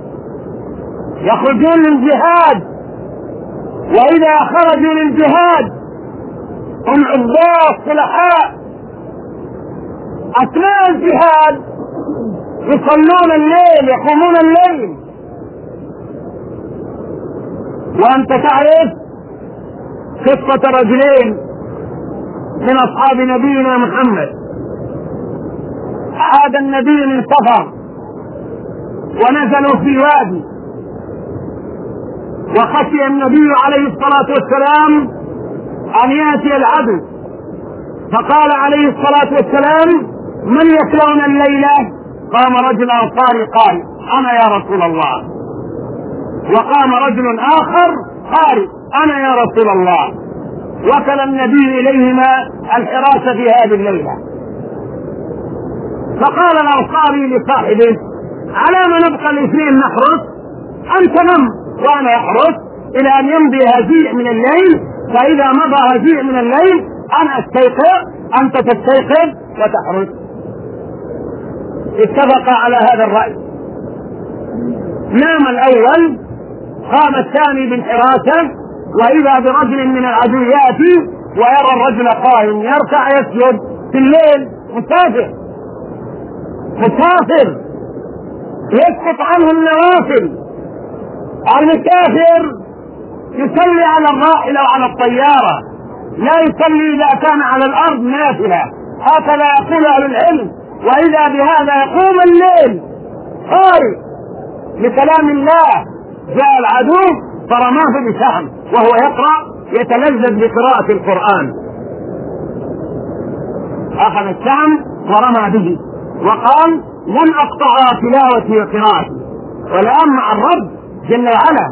يخرجون للجهاد، وإذا خرجوا للجهاد هم عباد صلحاء. أثناء الجهاد يصلون الليل، يقومون الليل. وأنت تعرف قصة رجلين من أصحاب نبينا محمد، عاد النبي من سفر ونزلوا في وادي، وخشي النبي عليه الصلاة والسلام أن يأتي العدو، فقال عليه الصلاة والسلام: من يكلون الليلة؟ قام رجل أنصاري قال: أنا يا رسول الله. وقام رجل آخر قال: أنا يا رسول الله. وكل النبي إليهما الحراسة في هذه الليلة. فقال الأنصاري لصاحبه: على ما نبقى الاثنين نحرس؟ أنت نم وأنا أحرس إلى أن يمضي هزيع من الليل، فإذا مضى هزيع من الليل أنا أستيقظ، أنت تستيقظ وتحرس. اتفق على هذا الرأي. نام الأول، قام الثاني بالحراسة، وإذا برجل من العدو يأتي ويرى الرجل قائم يركع يسجد في الليل، مسافر يسقط عنه النوافل. المسافر يصلي على الراحلة وعلى الطيارة، لا يصلي إذا كان على الأرض نافلة، هكذا يقول أهل العلم. وإذا بهذا يقوم الليل قارئ لكلام الله، جاء العدو فرماه بسهم وهو يقرأ يتلذذ بقراءة القرآن، أخذ السهم ورمى به وقال: لن أقطع تلاوتي وقراءتي، والآن مع الرب جل وعلا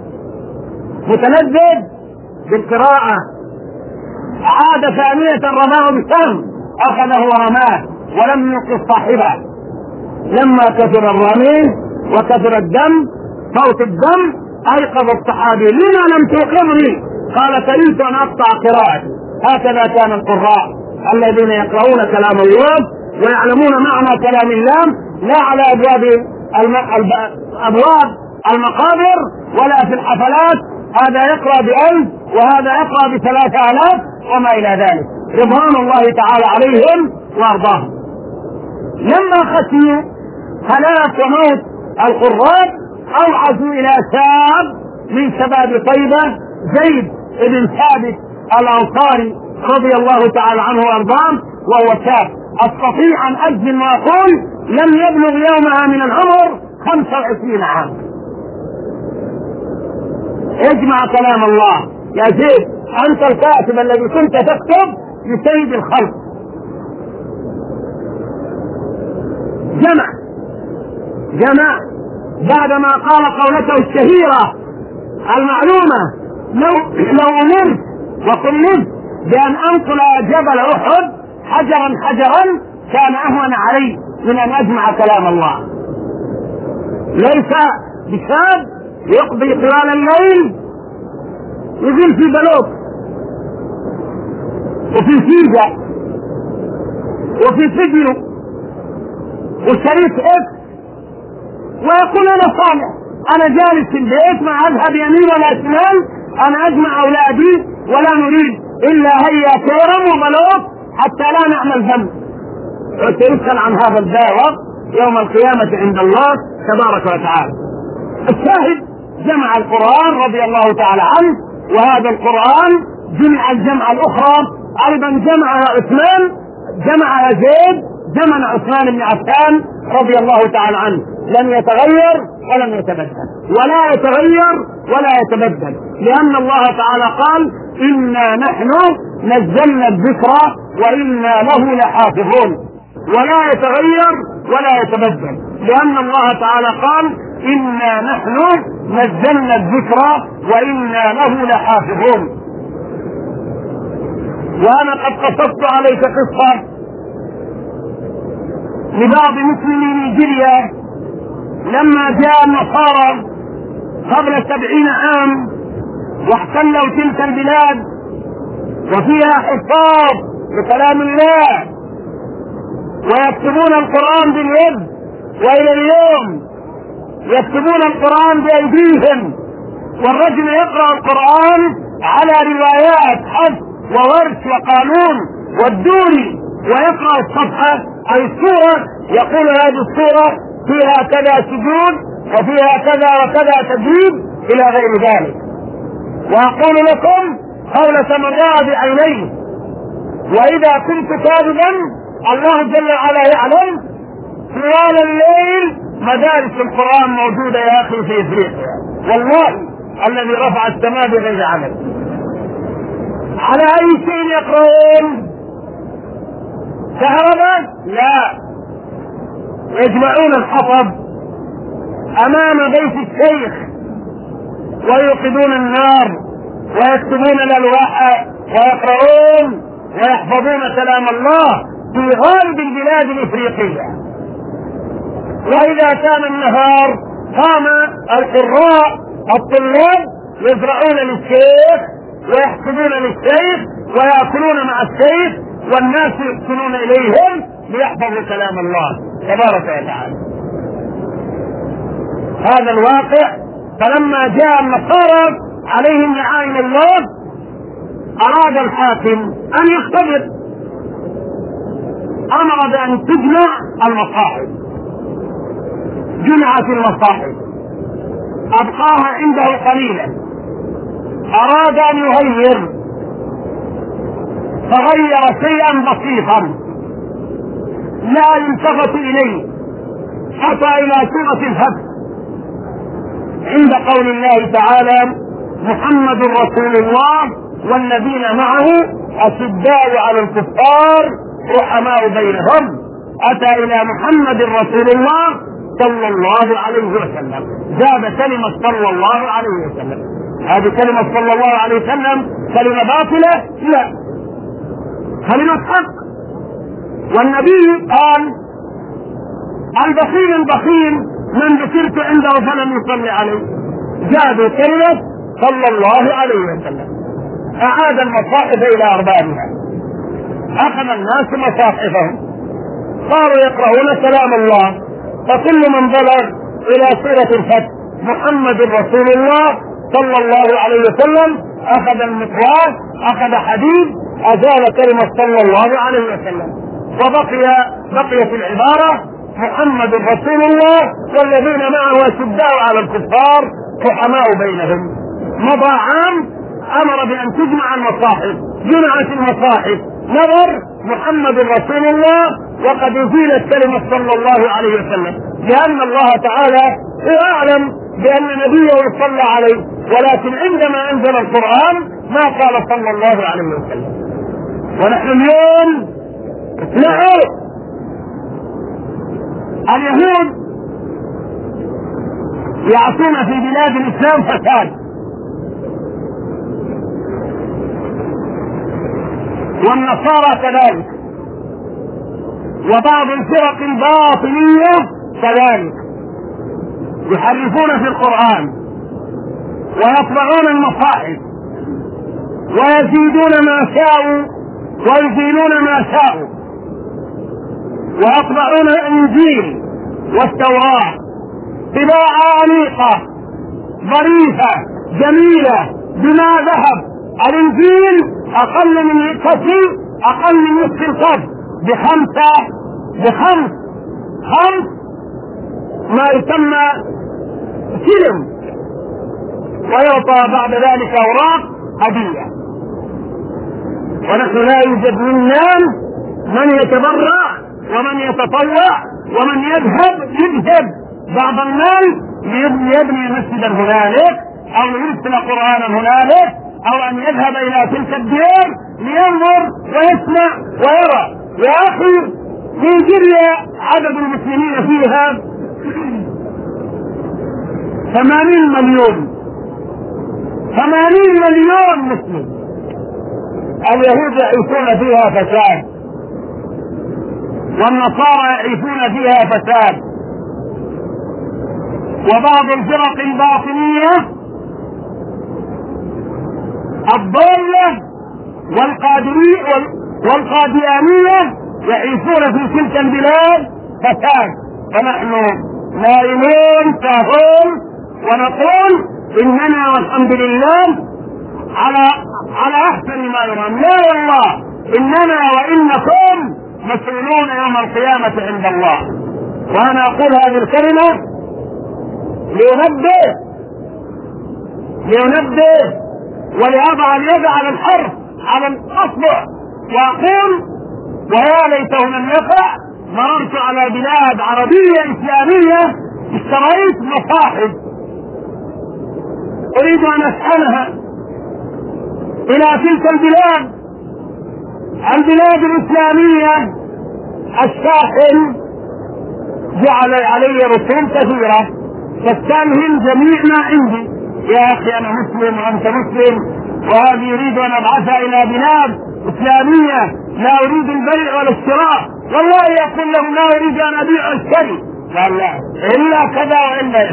متلذذ بالقراءة. عاد ثانية رماه بسهم، أخذه ورماه ولم يوقف صاحبه. لما كثر الرمي وكثر الدم، صوت الدم، أيقظ الصحابي: لما لم توقظني؟ قال: كرهت أن أقطع قراءتي. هكذا كان القراء الذين يقرؤون كلام الله ويعلمون معنى كلام الله، لا على أبواب المقابر ولا في الحفلات، هذا يقرأ ب1000 وهذا يقرأ ب3000 وما إلى ذلك، رضوان الله تعالى عليهم وأرضاهم. لما خشوا هلاك وموت القراء أوعزوا إلى شاب من شباب طيبة، زيد بن ثابت الأنصاري رضي الله تعالى عنه وأرضاه، وهو شاب أستطيع أن أجزم وأقول لم يبلغ يومها من العمر 25 عام. اجمع كلام الله يا زيد، أنت الكاتب الذي كنت تكتب لسيد الخلق. جمع بعدما قال قولته الشهيرة المعلومة: لو أمرت وكلفت بأن أنقل جبل أحد حجرا كان أهون علي من أن أجمع كلام الله. ليس بشاب يقضي طوال الليل يزيل في بلوك وفي سيجة وفي سجن وشريك إكس ويقول: أنا صالح، أنا جالس في البيت ما أذهب يمين ولا شمال، أنا أجمع أولادي ولا نريد إلا هيا كورم وبلوك حتى لا نعمل ذنب. وسيسأل عن هذا الدعوة يوم القيامة عند الله تبارك وتعالى. الشاهد جمع القرآن رضي الله تعالى عنه، وهذا القرآن جمع الجمع الأخرى أيضا جمعها عثمان، جمعها زيد، زمن عثمان بن عفان رضي الله تعالى عنه، لم يتغير ولم يتبدل، ولا يتغير ولا يتبدل، لأن الله تعالى قال إنا نحن نزلنا الذكر وإنا له لحافظون، ولا يتغير ولا يتبدل، لأن الله تعالى قال إنا نحن نزلنا الذكر وإنا له لحافظون. وأنا قد قصصت عليك قصة لبعض مسلمي نيجيريا لما جاء النصارى قبل 70 عام واحتلوا تلك البلاد وفيها حفاظ بكلام الله ويكتبون القرآن باليد، وإلى اليوم يكتبون القرآن بأيديهم، والرجل يقرأ القرآن على روايات حفظ وورش وقانون والدوري، ويقرأ الصفحة أي السورة يقول هذه السورة فيها كذا سجود وفيها كذا وكذا تجديد إلى غير ذلك. وأقول لكم قولة من رأى بعينيه، وإذا كنت كاذبا الله جل وعلا يعلم طوال الليل مدارس القرآن موجودة يا أخي في إفريقيا، والله الذي رفع السماء بغير عمل. على أي شيء يقرؤون؟ كهرباء؟ لا، يجمعون الحطب أمام بيت الشيخ ويوقدون النار ويكتبون الألواح ويقرؤون ويحفظون كلام الله في غالب البلاد الإفريقية. وإذا كان النهار قام القراء الطلاب يزرعون للشيخ ويحسبون للشيخ ويأكلون مع الشيخ والناس يحسنون إليهم ليحفظوا كلام الله تبارك وتعالى. هذا الواقع. فلما جاء النصارى عليهم لعائن الله أراد الحاكم أن يختبر، أمر بأن تجمع المصاحف. جمعت المصاحف، أبقاها عنده قليلا، أراد أن يغير فغير شيئا بسيطا لا يلتفت إليه حتى إلى سورة الفتح عند قول الله تعالى محمد رسول الله والذين معه أشداء على الكفار رحماء بينهم. أتى إلى محمد رسول الله صلى الله عليه وسلم، زاد كلمة صلى الله عليه وسلم. هذه كلمة صلى الله عليه وسلم كلمة باطلة؟ لا، كلمة حق. والنبي قال البخيل البخيل من ذكرت عنده فلم يصلي عليه، زادوا كلمة صلى الله عليه وسلم. أعاد المصاحف إلى أربابها، أخذ الناس مصاحفهم صاروا يقرؤون كلام الله، فكل من بلغ إلى سورة الفتح محمد رسول الله صلى الله عليه وسلم أخذ المقراء، أخذ حديد، أزال كلمة صلى الله عليه وسلم، وبقيت العبارة محمد رسول الله والذين معه أشداء على الكفار رحماء بينهم. مضى عام أمر بأن تجمع المصاحف، جمعت المصاحف، نظر محمد رسول الله وقد أزيلت كلمة صلى الله عليه وسلم، لأن الله تعالى يعلم بأن نبيه صلى عليه، ولكن عندما أنزل القرآن ما قال صلى الله عليه وسلم. ونحن اليوم اسمعوا، اليهود يعطون في بلاد الإسلام فساد، والنصارى كذلك، وبعض الفرق الباطنية كذلك، يحرفون في القرآن ويطبعون المصاحف ويزيدون ما شاءوا ويزيلون ما شاءوا، ويطبعون الإنجيل والتوراة طباعة أنيقة ظريفة جميلة بما ذهب. الإنجيل أقل من كفي، أقل من نصف الكف بخمس ما يسمى سلم، ويعطى بعد ذلك أوراق هدية. ونحن لا يوجد منا من يتبرع ومن يتطوع ومن يذهب بعض المال ليبني مسجدا هنالك او يرسل قرآنا هنالك او ان يذهب الى تلك الديار لينظر ويسمع ويرى. يا اخي نيجيريا عدد المسلمين فيها 80 مليون 80 مليون مسلم. اليهود يعيشون فيها فساد والنصارى يعيشون فيها فساد وبعض الفرق الباطنية الضالة والقاديانية يعيشون في تلك البلاد فساد. فنحن نائمون ساهون ونقول إننا والحمد لله على أحسن ما يرام. لا والله إننا وإنكم مسؤولون يوم القيامة عند الله. وأنا أقول هذه الكلمة لينبه وليضع اليد على الحرف على الأصبع وأقول ويا ليته لم يقع. مررت على بلاد عربية إسلامية اشتريت مصاحف أريد أن أسحنها إلى تلك البلاد الإسلامية. الشاحن جعل علي رسوم كثيرة تستلهم جميع ما عندي. يا أخي أنا مسلم وأنت مسلم وهذه يريد أن أبعثها إلى بلاد إسلامية لا أريد البيع ولا الشراء. والله يقول لهم لا أريد أن أبيع واشتري. قال لا إلا كذا وإلا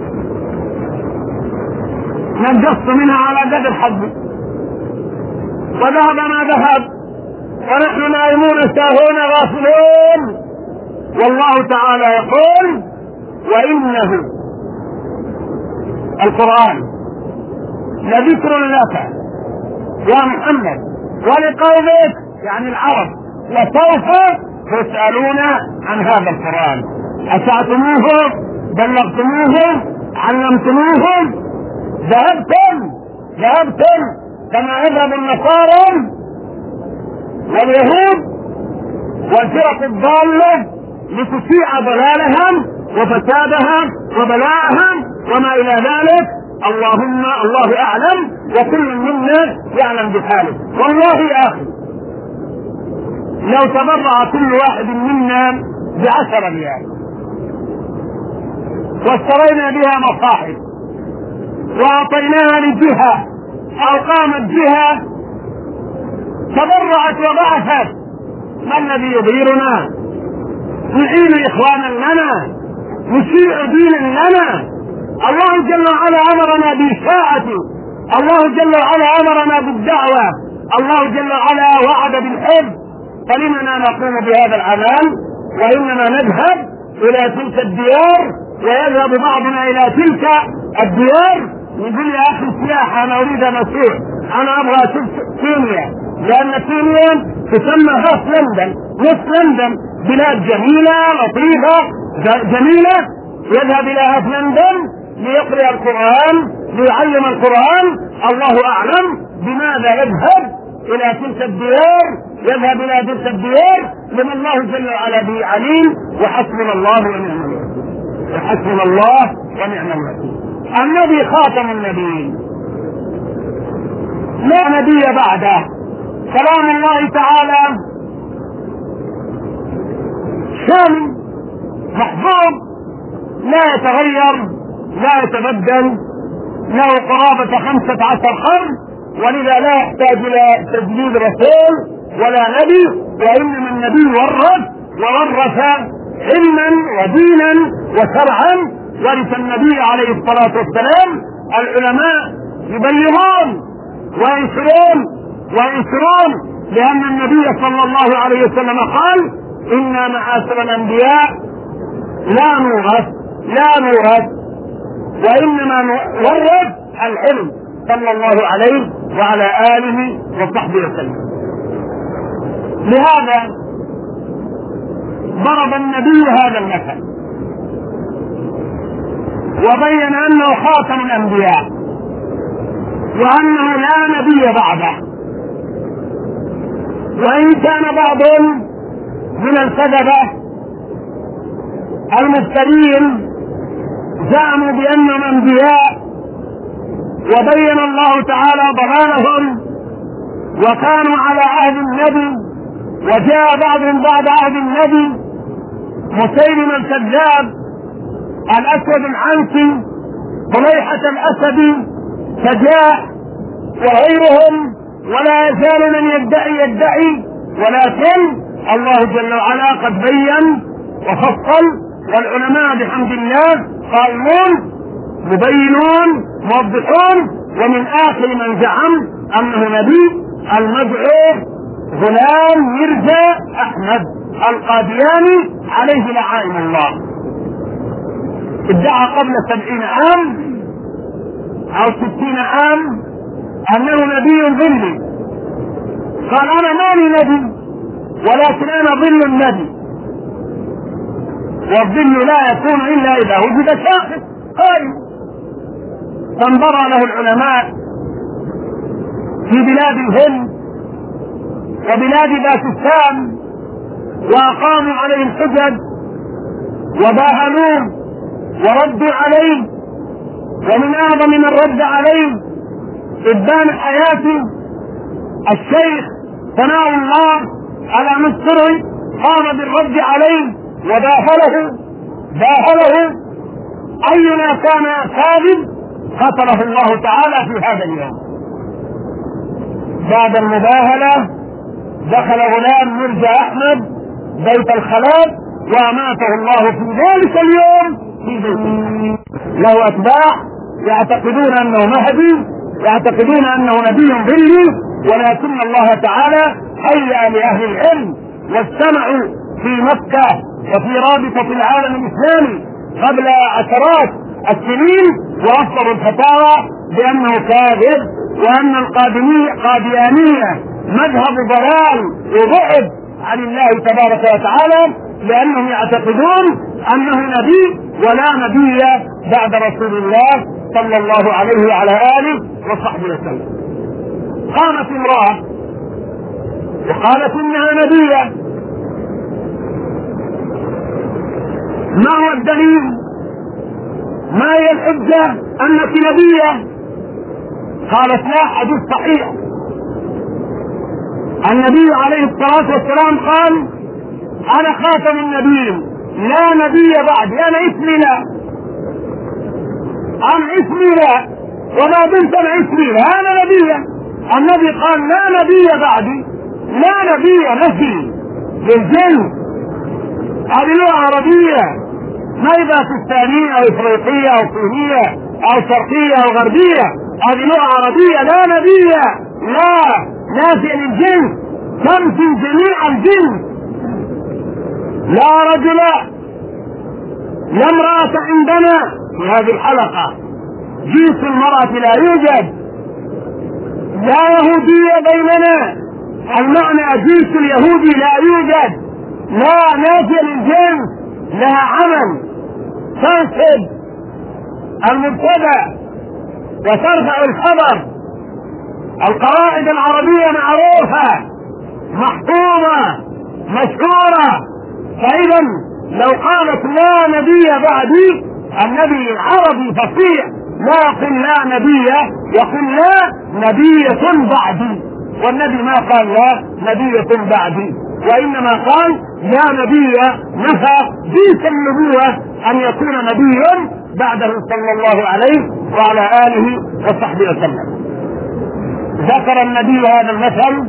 ننقص منها على قدر حظي وذهب ما ذهب ونحن نائمون ساهون غافلون. والله تعالى يقول وإنه القرآن لذكر لك يا محمد ولقومك يعني العرب وسوف تسألون عن هذا القرآن. أسعتموه بلغتموه علمتموه ذهبتم كما يذهب النصارى واليهود والفرق الضالة لتشيع ضلالهم وفسادهم وبلاءهم وما إلى ذلك. الله أعلم وكل منا يعلم بحاله. والله يا أخي لو تبرع كل واحد منا ب10 ريال واشترينا بها مصاحف وأعطيناها لجهة أو قامت جهة تبرعت وبعثت ما الذي يضيرنا؟ نعين إخوانا لنا نشيع دينا لنا. الله جل وعلا أمرنا بإشاعة. الله جل وعلا أمرنا بالدعوة. الله جل وعلا وعد بالحب. فلمنا نقوم بهذا العمل وإنما نذهب إلى تلك الديار ويذهب بعضنا إلى تلك الديار يقول يا أخي السياحة أنا أريد أن أسير أنا أبغى أشوف كينيا لأن كينيا تسمى هاف لندن نصف لندن بلاد جميلة لطيفة جميلة. يذهب إلى هاف لندن ليقرأ القرآن ليعلم القرآن. الله أعلم بماذا يذهب إلى تلك الديار. يذهب إلى تلك الديار لمن الله جل وعلا به عليم. وحسبنا الله ونعم الوكيل. وحسبنا الله ونعم الوكيل. النبي خاتم النبيين لا نبي بعده. كلام الله تعالى شامل محفوظ لا يتغير لا يتبدل له قرابة 15 قرن ولذا لا يحتاج إلى تجديد رسول ولا نبي. وإنما النبي ورث علما ودينا وشرعا. ورث النبي عليه الصلاة والسلام. العلماء يبلغون وينشرون لأن النبي صلى الله عليه وسلم قال إنا معاشر الأنبياء لا نورث وإنما نورث العلم صلى الله عليه وعلى آله وصحبه وسلم. لهذا ضرب النبي هذا المثل وبين أنه خاتم الأنبياء وأنه لا نبي بعده. وإن كان بعض من الكذبة المفترين زعموا بأنهم أنبياء وبين الله تعالى ضلالهم وكانوا على عهد النبي، وجاء بعضهم بعد عهد النبي مسيلمة الكذاب، الأسود العنسي، طليحة الأسدي، شجاع وغيرهم، ولا يزال من يدعي، ولكن الله جل وعلا قد بين وفصل، والعلماء بحمد الله قائمون مبينون موضحون. ومن آخر من زعم أنه نبي المدعو غلام ميرزا أحمد القادياني عليه لعائن الله، ادعى قبل 70 عام أو 60 عام أنه نبي ظلي، قال أنا ماني نبي ولكن أنا ظل النبي، والظل لا يكون إلا إذا وجد شاخص قائم. فانبرى له العلماء في بلاد الهند وبلاد باكستان وأقاموا عليه الحجج وباهلوه وردوا عليه، ومن أعظم من رد عليه إبان حياته الشيخ ثناء الله على مصر، قام بالرد عليه وباهله أينا كان كاذب قتله الله تعالى في هذا اليوم. بعد المباهلة دخل غلام ميرزا أحمد بيت الخلاء وأماته الله في ذلك اليوم في بيته. له أتباع يعتقدون أنه مهدي، يعتقدون أنه نبي ظلي، ولكن الله تعالى هيأ لأهل العلم واستمعوا في مكة وفي رابطة العالم الإسلامي قبل عشرات السنين وأصدروا الفتاوى بأنه كاذب، وأن القاديانية مذهب ضلال وبعد عن الله تبارك وتعالى، لأنهم يعتقدون أنه نبي ولا نبي بعد رسول الله صلى الله عليه وعلى آله وصحبه وسلم. قامت امرأة وقالت إنها نبية، ما هو الدليل؟ ما هي الحجة أنك نبية؟ قالت لا، حديث صحيح، النبي عليه الصلاة والسلام قال أنا خاتم النبيين لا نبي بعدي، أنا اسمي لا وما دمت أنا اسمي لا، أنا نبية. النبي قال لا نبي بعدي، لا نبي نفي للجن، هذه لغة عربية ما إذا باكستانية أو إفريقية أو صينية أو شرقية أو غربية، هذه لغة عربية. لا نبي لا نافع للجنس، تنفي جميع الجنس. لا رجل لا امرأة عندنا في هذه الحلقة، جنس المرأة لا يوجد، لا يهودية بيننا، المعنى جنس اليهودي لا يوجد، لا نافع للجنس، لها عمل تنصب المبتدأ وترفع الخبر. القواعد العربية معروفة محفوظة مشهورة. فإذا لو قالت لا نبي بعدي، النبي عربي فصيح لا يقول لا نبي، يقول لا نبية بعدي، والنبي ما قال لا نبية بعدي، وإنما قال لا نبي، نفى جنس النبوة أن يكون نبي بعده صلى الله عليه وعلى آله وصحبه وسلم. ذكر النبي هذا المثل،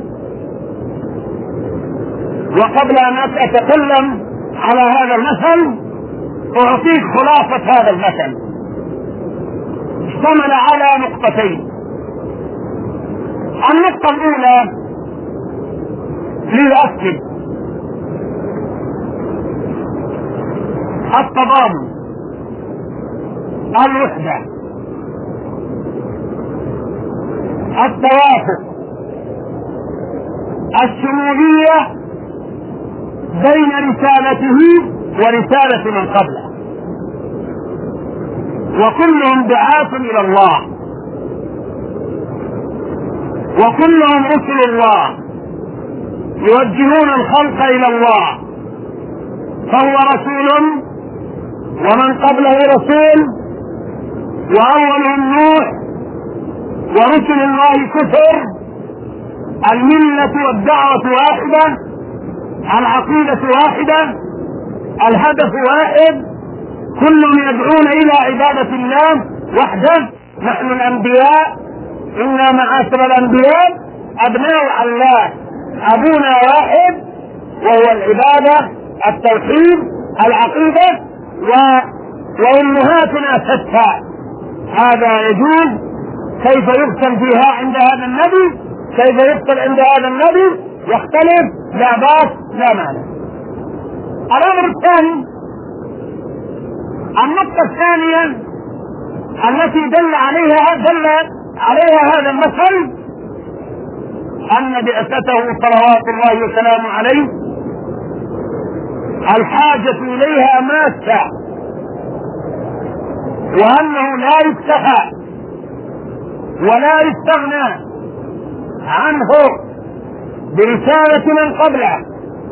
وقبل أن أتكلم على هذا المثل أعطيك خلاصة هذا المثل. اشتمل على نقطتين. النقطة الأولى ليؤكد التضامن، الوحدة، التوافق، الشمولية بين رسالته ورسالة من قبله، وكلهم دعاة إلى الله، وكلهم رسل الله يوجهون الخلق إلى الله، فهو رسول ومن قبله رسول، وأولهم نوح، ورسل الله كثر، الملة والدعوة واحدة، العقيدة واحدة، الهدف واحد، كلهم يدعون إلى عبادة الله وحده. نحن الأنبياء إنا معاشر الأنبياء أبناء الله، أبونا واحد وهو العبادة، التوحيد، العقيدة، وأمهاتنا شتى. هذا يجوز. كيف يقتل فيها عند هذا النبي؟ كيف يقتل عند هذا النبي؟ يختلف، لا باس لا مانع. الأمر الثاني، النقطة الثانية التي دل عليها هذا المثل، أن بعثته صلوات الله وسلامه عليه الحاجة إليها ماسة، وأنه لا يكتفى ولا يستغنى عنه برسالة من قبله،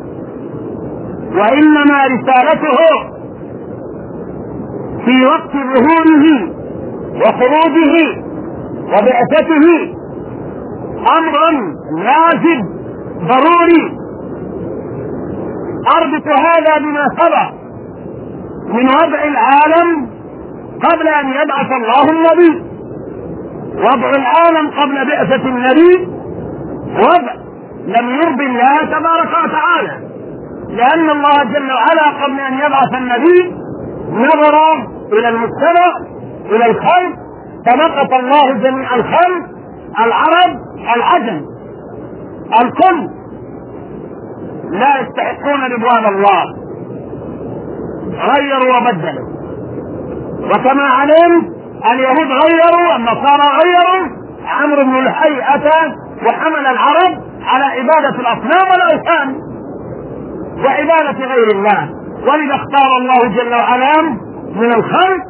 وإنما رسالته في وقت ظهوره وخروجه وبعثته أمر لازم ضروري. أربط هذا بما سبق من وضع العالم قبل أن يبعث الله النبي. وضع العالم قبل بعثة النبي وضع لم يرضي الله تبارك وتعالى، لأن الله جل وعلا قبل أن يبعث النبي نظر إلى المجتمع، إلى الخلق، فنقص الله جميع الخلق، العرب، العجم، الكل لا يستحقون رضوان الله، غيروا وبدلوا. وكما علمت اليهود غيروا، النصارى غيروا، عمرو بن لحي أتى وحمل العرب على عبادة الأصنام والأوثان وعبادة غير الله. ولذا اختار الله جل وعلا من الخلق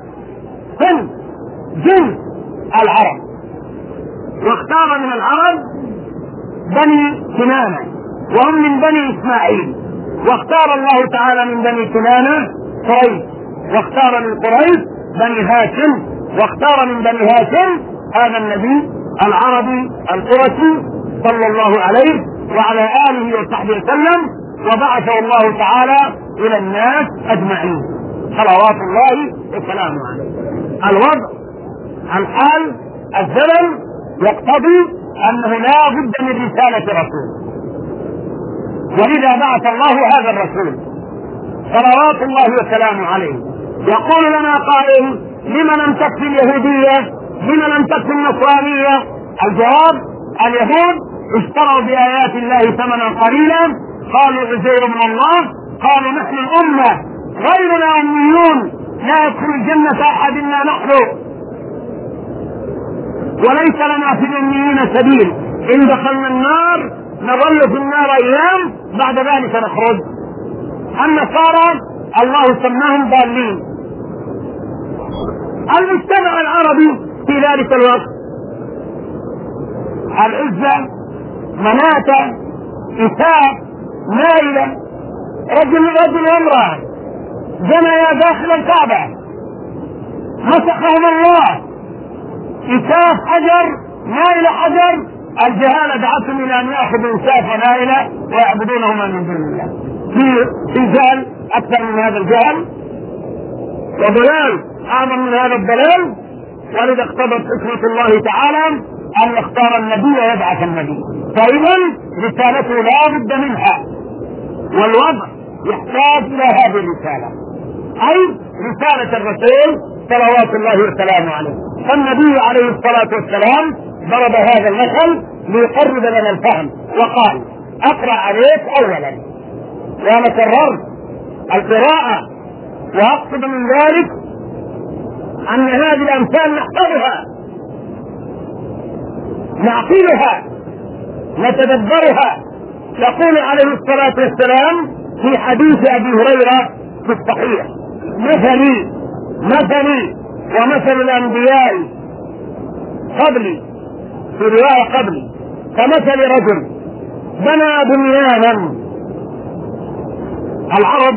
جنس العرب، واختار من العرب بني كنانة وهم من بني إسماعيل، واختار الله تعالى من بني كنانة قريش، واختار من قريش بني هاشم، واختار من بني هاشم هذا النبي العربي القرشي صلى الله عليه وعلى آله وصحبه وسلم، وبعثه الله تعالى إلى الناس أجمعين صلوات الله وسلامه عليه. الوضع، الحال، الزمن يقتضي أنه لا بد من رسالة رسول، ولذا بعث الله هذا الرسول صلوات الله وسلامه عليه. يقول لنا قائل: لما لم تكفي اليهودية؟ لما لم تكفي النصرانية؟ الجواب: اليهود اشتروا بآيات الله ثمنا قليلا، قالوا عزير من الله، قالوا نحن الأمة غيرنا أميون لا يدخل الجنة أحد إلا نحن، وليس لنا في الأميين سبيل، إن دخلنا النار نظل في النار أيام بعد ذلك نخرج. النصارى الله سماهم ضالين. المجتمع العربي في ذلك الوقت العزة، مناة، إساء، نائلة، رجل وامرأة زنيا داخل الكعبة، مسخهم الله، إساف حجر، نائلة حجر. الجهالة دعتهم إلى أن يأخذوا إساف ونائلة ويعبدونهما من دون الله. في جهل أكثر من هذا الجهل، وضلال أعظم من هذا الضلال. ولذا اقتضت حكمة الله تعالى أن يختار النبي ويبعث النبي، فإذا رسالته لا بد منها، والوضع يحتاج إلى هذه الرسالة، أي رسالة الرسول صلوات الله وسلامه عليه. فالنبي عليه الصلاة والسلام ضرب هذا المثل ليقرب لنا الفهم، وقال: أقرأ عليك أولا، وأنا كررت القراءة، وأقصد من ذلك أن هذه الأمثال نحفظها، نعقلها، نتدبرها. يقول عليه الصلاة والسلام في حديث أبي هريرة في الصحيح: مثلي ومثل الأنبياء قبلي، في رواية قبلي، كمثل رجل بنى بنيانا. العرب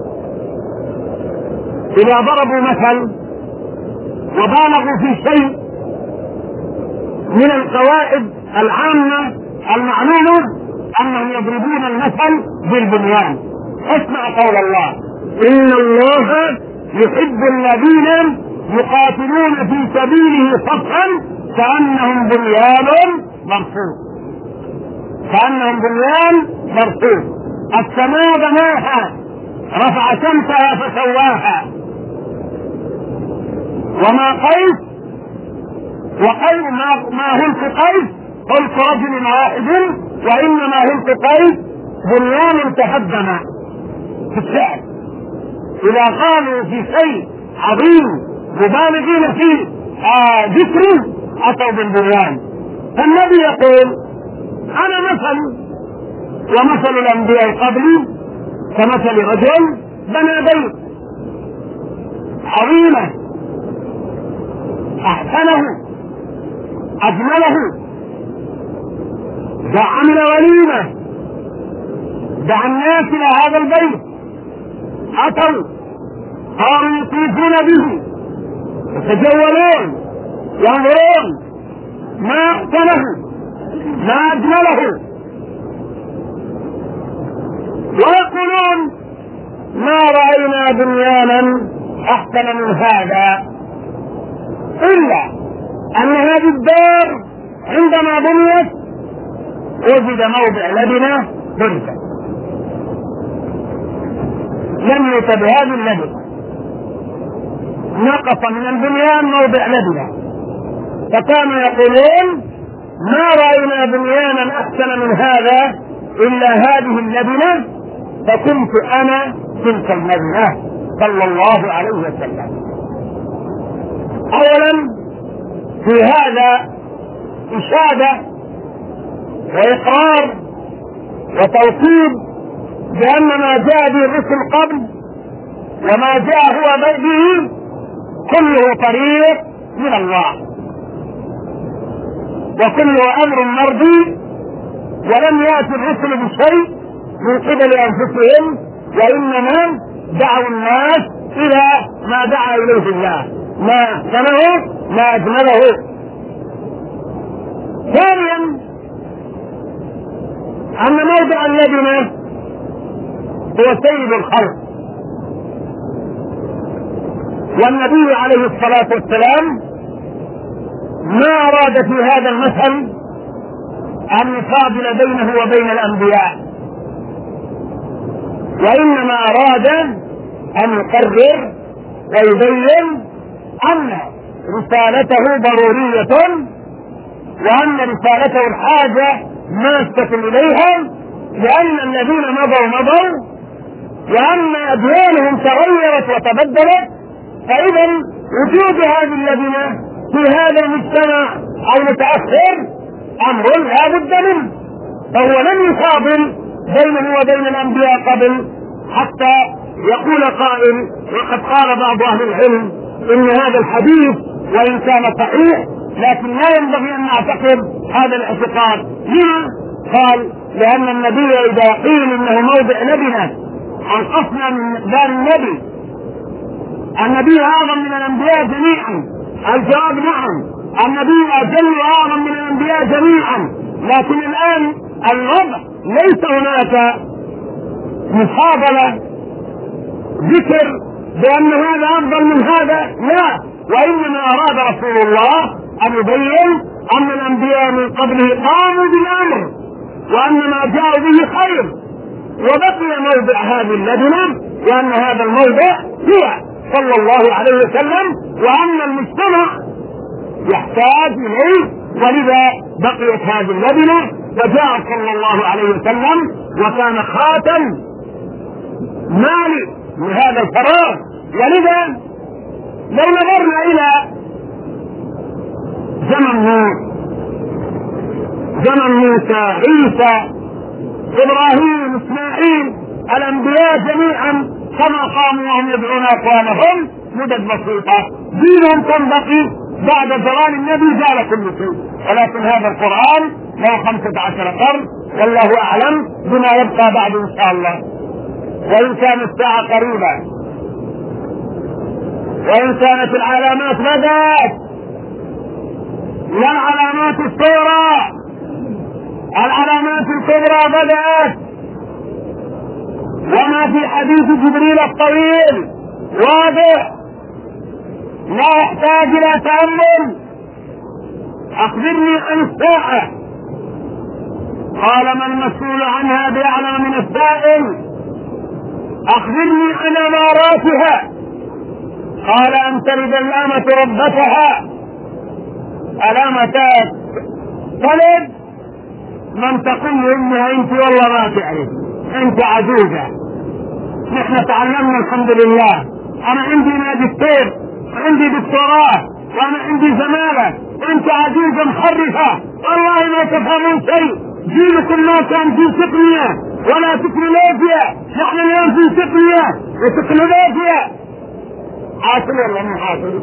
إذا ضربوا مثل وبالغوا في شيء من القواعد العامة المعلومة أنهم يضربون المثل بالبنيان. اسمع قول الله: إن الله يحب الذين يقاتلون في سبيله صفا كأنهم بنيان مرصوص. كأنهم بنيان مرصوص. السماء بناها، رفع شمسها فسواها. وما قيس وقيس ما هلك قيس هلك رجل واحد، وإنما هلك قيس بنيان تهدم. في الشعر إذا قالوا في شيء عظيم مبالغين فيه ذكره أتوا بالبنيان. فالنبي يقول: أنا مثل ومثل الأنبياء قبلي كمثل رجل بنى بيت عظيما أحسنه أجمله، عمل وليمة، دعا الناس إلى هذا البيت، أتوا قالوا يطوفون به يتجولون ينظرون ما أحسنه ما أجمله، ويقولون: ما رأينا بنيانا أحسن من هذا، إلا أن هذه الدار عندما بنيت وجد موضع لبنة بركة، لم يؤت بهذه اللبنة، نقص من البنيان موضع لبنة، فكانوا يقولون: ما رأينا بنيانا أحسن من هذا إلا هذه اللبنة، فكنت أنا تلك اللبنة صلى الله عليه وسلم. أولا في هذا إشادة وإقرار وتوكيد بأن ما جاء به الرسل قبل وما جاء هو به كله طريق من الله، وكله أمر مرضي، ولم يأتي الرسل بشيء من قبل أنفسهم، وإنما دعوا الناس إلى ما دعا إليه الله، ما أحسنه ما أجمله. ثانيا أن موضع اللبنة هو سيد الخلق، والنبي عليه الصلاة والسلام ما أراد في هذا المثل أن يفاضل بينه وبين الأنبياء، وإنما أراد أن يقرر ويبين أن رسالته ضرورية، وأن رسالته الحاجة ماسة إليها، لأن الذين مضوا وأن أديانهم تغيرت وتبدلت، فإذا وجود هذه اللبنة في هذا المجتمع أو متأخر أمر لا بد منه، فهو لم يفاضل بينه وبين الأنبياء قبل، حتى يقول قائل: وقد قال بعض أهل العلم إن هذا الحديث وإن كان صحيح لكن لا ينبغي أن نعتقد هذا الاعتقاد. لما؟ قال: لأن النبي إذا قيل إنه موضع لبنة أنقصنا من دار النبي أعظم من الأنبياء جميعا. الجواب: نعم، النبي أجل وأعظم من الأنبياء جميعا، لكن الآن الوضع ليس هناك مفاضلة ذكر بأن هذا أفضل من هذا، لا، وإنما أراد رسول الله أن يبين أن الأنبياء من قبله قاموا بالأمر، وأن ما جاءوا به خير، وبقي موضع هذه اللبنة، وأن هذا الموضع هو صلى الله عليه وسلم، وأن المجتمع يحتاج إليه، ولذا بقيت هذه اللبنة، وجاء صلى الله عليه وسلم وكان خاتم مالي لهذا الفراغ. ولذا لو نظرنا إلى زمن موسى، عيسى، إبراهيم، إسماعيل، الأنبياء جميعا كما قاموا وهم يدعون أقوامهم مدد بسيطة، دينهم تنبقي بعد زوال النبي زال كل شيء، ولكن هذا القرآن له 15 قرن والله أعلم بما يبقى بعد إن شاء الله. وإن كانت الساعة قريبة، وإن كانت العلامات بدأت، لا العلامات الصغرى، العلامات الكبرى بدأت. وما في حديث جبريل الطويل واضح لا يحتاج إلى تأمل. أخبرني عن الساعة. قال: ما المسؤول عنها بأعلم من السائل. أخبرني عن أماراتها. قال: أن تلد الأمة ربتها. الأمة تلد من تقول إنها أنت والله ما تعرف، أنت عجوزة. نحن تعلمنا الحمد لله. أنا عندي ماجستير وعندي دكتوراه وأنا عندي زمالة، وأنت عجوزة محرفة والله ما تفهمون شيء. جيلكم ما كان في تقنية ولا تكنولوجيا، نحن اليوم في تقنية وتكنولوجيا. حاصل ولا مو حاصل؟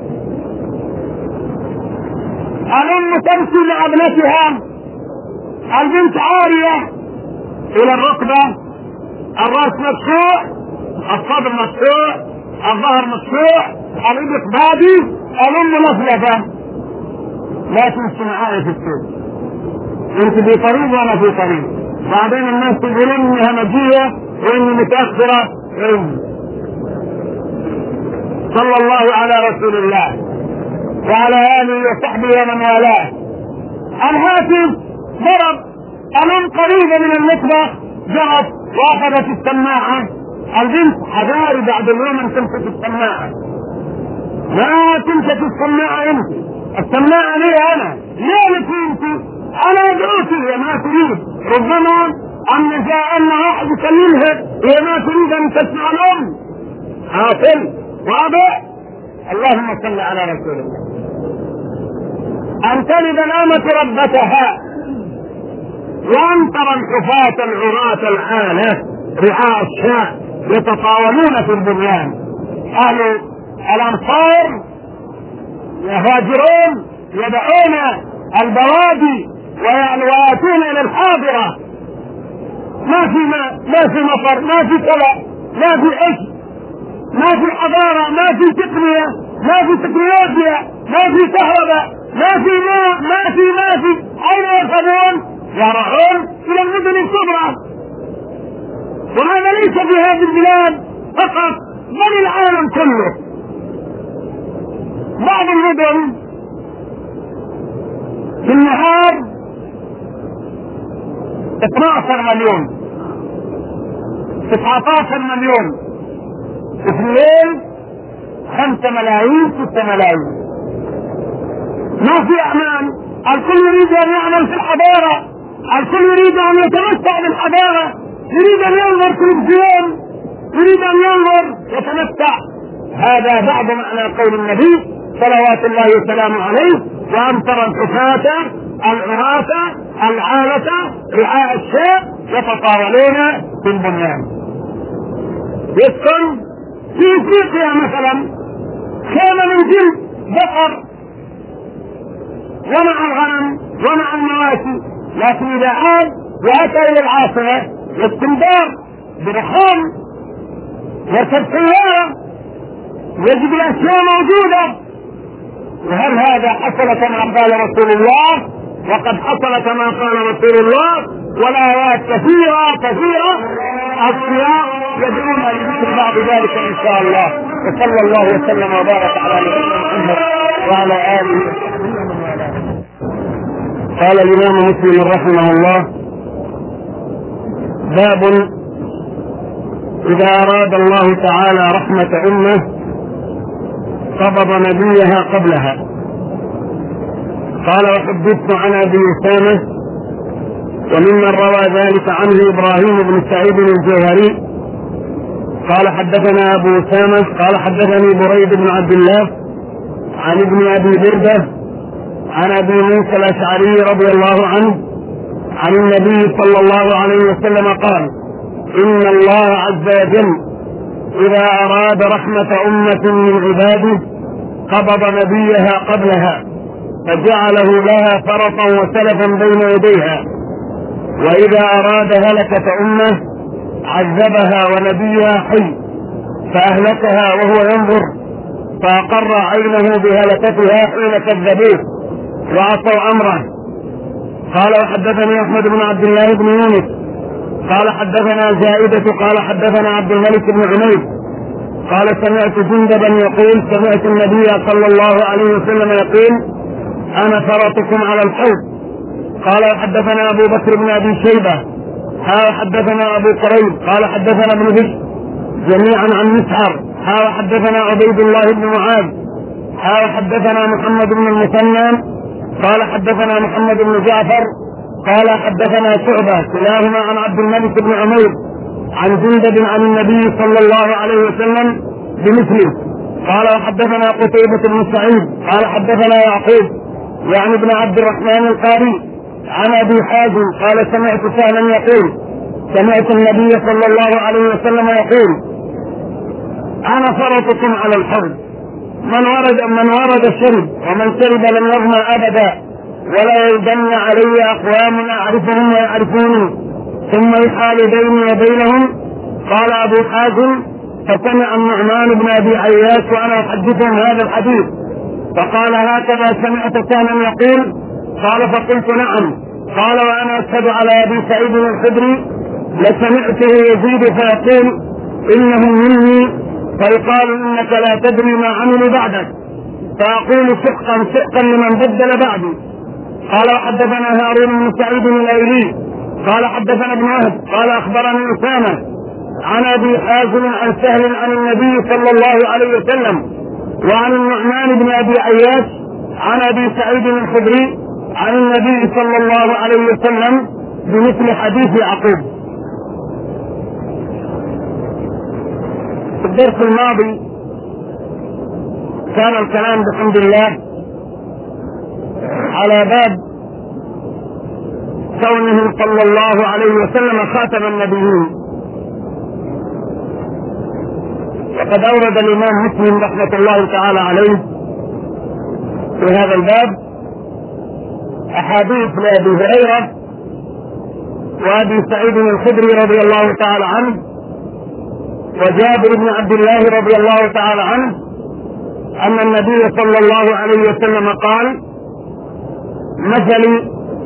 الأم تمشي لابنتها، البنت عارية إلى الركبة، الرأس مفتوح، الصدر مفتوح، الظهر مفتوح، الإبط بادي، الأم لفلفة. لا تمشي معايا في السوق، أنت في طريق وأنا في طريق، بعدين الناس تقولون إنها مجيئة وإني متأخرة. صلى الله على رسول الله وعلى آله وصحبه ومن والاه. الهاتف ضرب، الأم قريبة من المطبخ جرت وأخذت السماعة. البنت حذاري بعد اليوم أن تمسك السماعة، لا تمسك السماعة أنت، السماعة لي أنا، ليه لك أنت؟ أنا أدعوك هي ما تريد، ربما أن جاء أن أحد يكلمها هي ما تريد أن تسمع الأم. حاصل واضح. اللهم صل على رسول الله. أن تلد الأمة ربتها، وأن ترى الحفاة العراة العالة رعاء الشاء يتطاولون في البنيان. أهل الأمصار يهاجرون يدعون البوادي ويأتون إلى الحاضرة. ما في مطر، ما في كلا، ما في عش، ما في حضارة، ما في تقنية، ما في تكنولوجيا، ما في كهرباء، ما في ماء، ما في أين يذهبون؟ يرعون إلى المدن الكبرى. وهذا ليس في هذه البلاد فقط بل العالم كله. بعض المدن في النهار 12 مليون 19 مليون، وفي الليل 5 ملايين 6 ملايين. ما في امان. الكل يريد ان يعمل في الحضارة، الكل يريد ان يتمتع بالحضارة، يريد ان ينظر تلفزيون، يريد ان ينظر يتمتع. هذا بعض معنى قول النبي صلوات الله وسلامه عليه: وأن ترى الحفاة العراة العالة رعاء الشاء يتطاولون في البنيان. يسكن في افريقيا مثلا خيمة من جلد بقر ومع الغنم ومع المواشي، لكن إذا عاد وأتى إلى العاصمة يسكن دار برحام، يركب سيارة، يجد الأشياء موجودة. وهل هذا حصل كما قال رسول الله؟ وقد حصل كما قال رسول الله، والآيات كثيرة الصيام يدعون لذكر بعض ذلك إن شاء الله. وصلى الله وسلم وبارك على نبينا محمد وعلى آله وصحبه ومن والاه. قال الإمام مسلم رحمه الله: باب إذا أراد الله تعالى رحمة أمة قبض نبيها قبلها. قال: وحدثت عن أبي أسامة، وممن روى ذلك عنه إبراهيم بن سعيد الجوهري قال: حدثنا أبو أسامة قال: حدثني بريد بن عبد الله عن ابن أبي بردة عن أبي موسى الأشعري رضي الله عنه عن النبي صلى الله عليه وسلم قال: إن الله عز وجل إذا أراد رحمة أمة من عباده قبض نبيها قبلها، فجعله لها فرطا وسلفا بين يديها، وإذا أراد هلكة أمة عذبها ونبيها حي فأهلكها وهو ينظر، فأقر عينه بهلكتها حين كذبوه وعصوا أمره. قال وحدثني أحمد بن عبد الله بن يونس قال حدثنا زائدة قال حدثنا عبد الملك بن عمير قال سمعت جندبا يقول سمعت النبي صلى الله عليه وسلم يقول أنا فرطكم على الحوض. قال حدثنا أبو بكر بن أبي شيبة قال حدثنا أبو قريب قال حدثنا ابن بشر جميعا عن مسعر قال حدثنا عبيد الله بن معاذ قال حدثنا محمد بن المثنى قال حدثنا محمد بن جعفر قال حدثنا شعبة كلاهما عن عبد الملك بن عمير عن جندب عن النبي صلى الله عليه وسلم بمثله. قال وحدثنا قتيبة بن سعيد قال حدثنا يعقوب يعني ابن عبد الرحمن القاري عن ابي حازم قال سمعت سهلا يقول سمعت النبي صلى الله عليه وسلم يقول انا فرطكم على الحوض من ورد شرب ومن شرب لم يظمأ ابدا ولا يلدن علي اقوام اعرفهم ويعرفوني ثم يحال بيني وبينهم. قال ابو حازم فسمع النعمان بن ابي عياش وانا احدثهم هذا الحديث فقال هكذا سمعت سهلا يقول؟ قال فقلت نعم. قال وانا اشهد على ابي سعيد الخدري لسمعته يزيد فيقول انهم مني فيقال انك لا تدري ما عملوا بعدك فاقول شقا لمن بدل بعدي. قال وحدثنا هارون بن سعيد الايلي قال حدثنا ابن وهب قال اخبرني اسامه عن ابي حازم عن سهل عن النبي صلى الله عليه وسلم وعن النعمان بن ابي عياش عن ابي سعيد الخدري عن النبي صلى الله عليه وسلم بمثل حديث يعقوب. في الدرس الماضي كان الكلام بحمد الله على باب كونه صلى الله عليه وسلم خاتم النبيين. وقد أورد الإمام مسلم رحمة الله تعالى عليه في هذا الباب أحاديث لأبي هريرة وأبي سعيد الخدري رضي الله تعالى عنه وجابر بن عبد الله رضي الله تعالى عنه أن النبي صلى الله عليه وسلم قال مثلي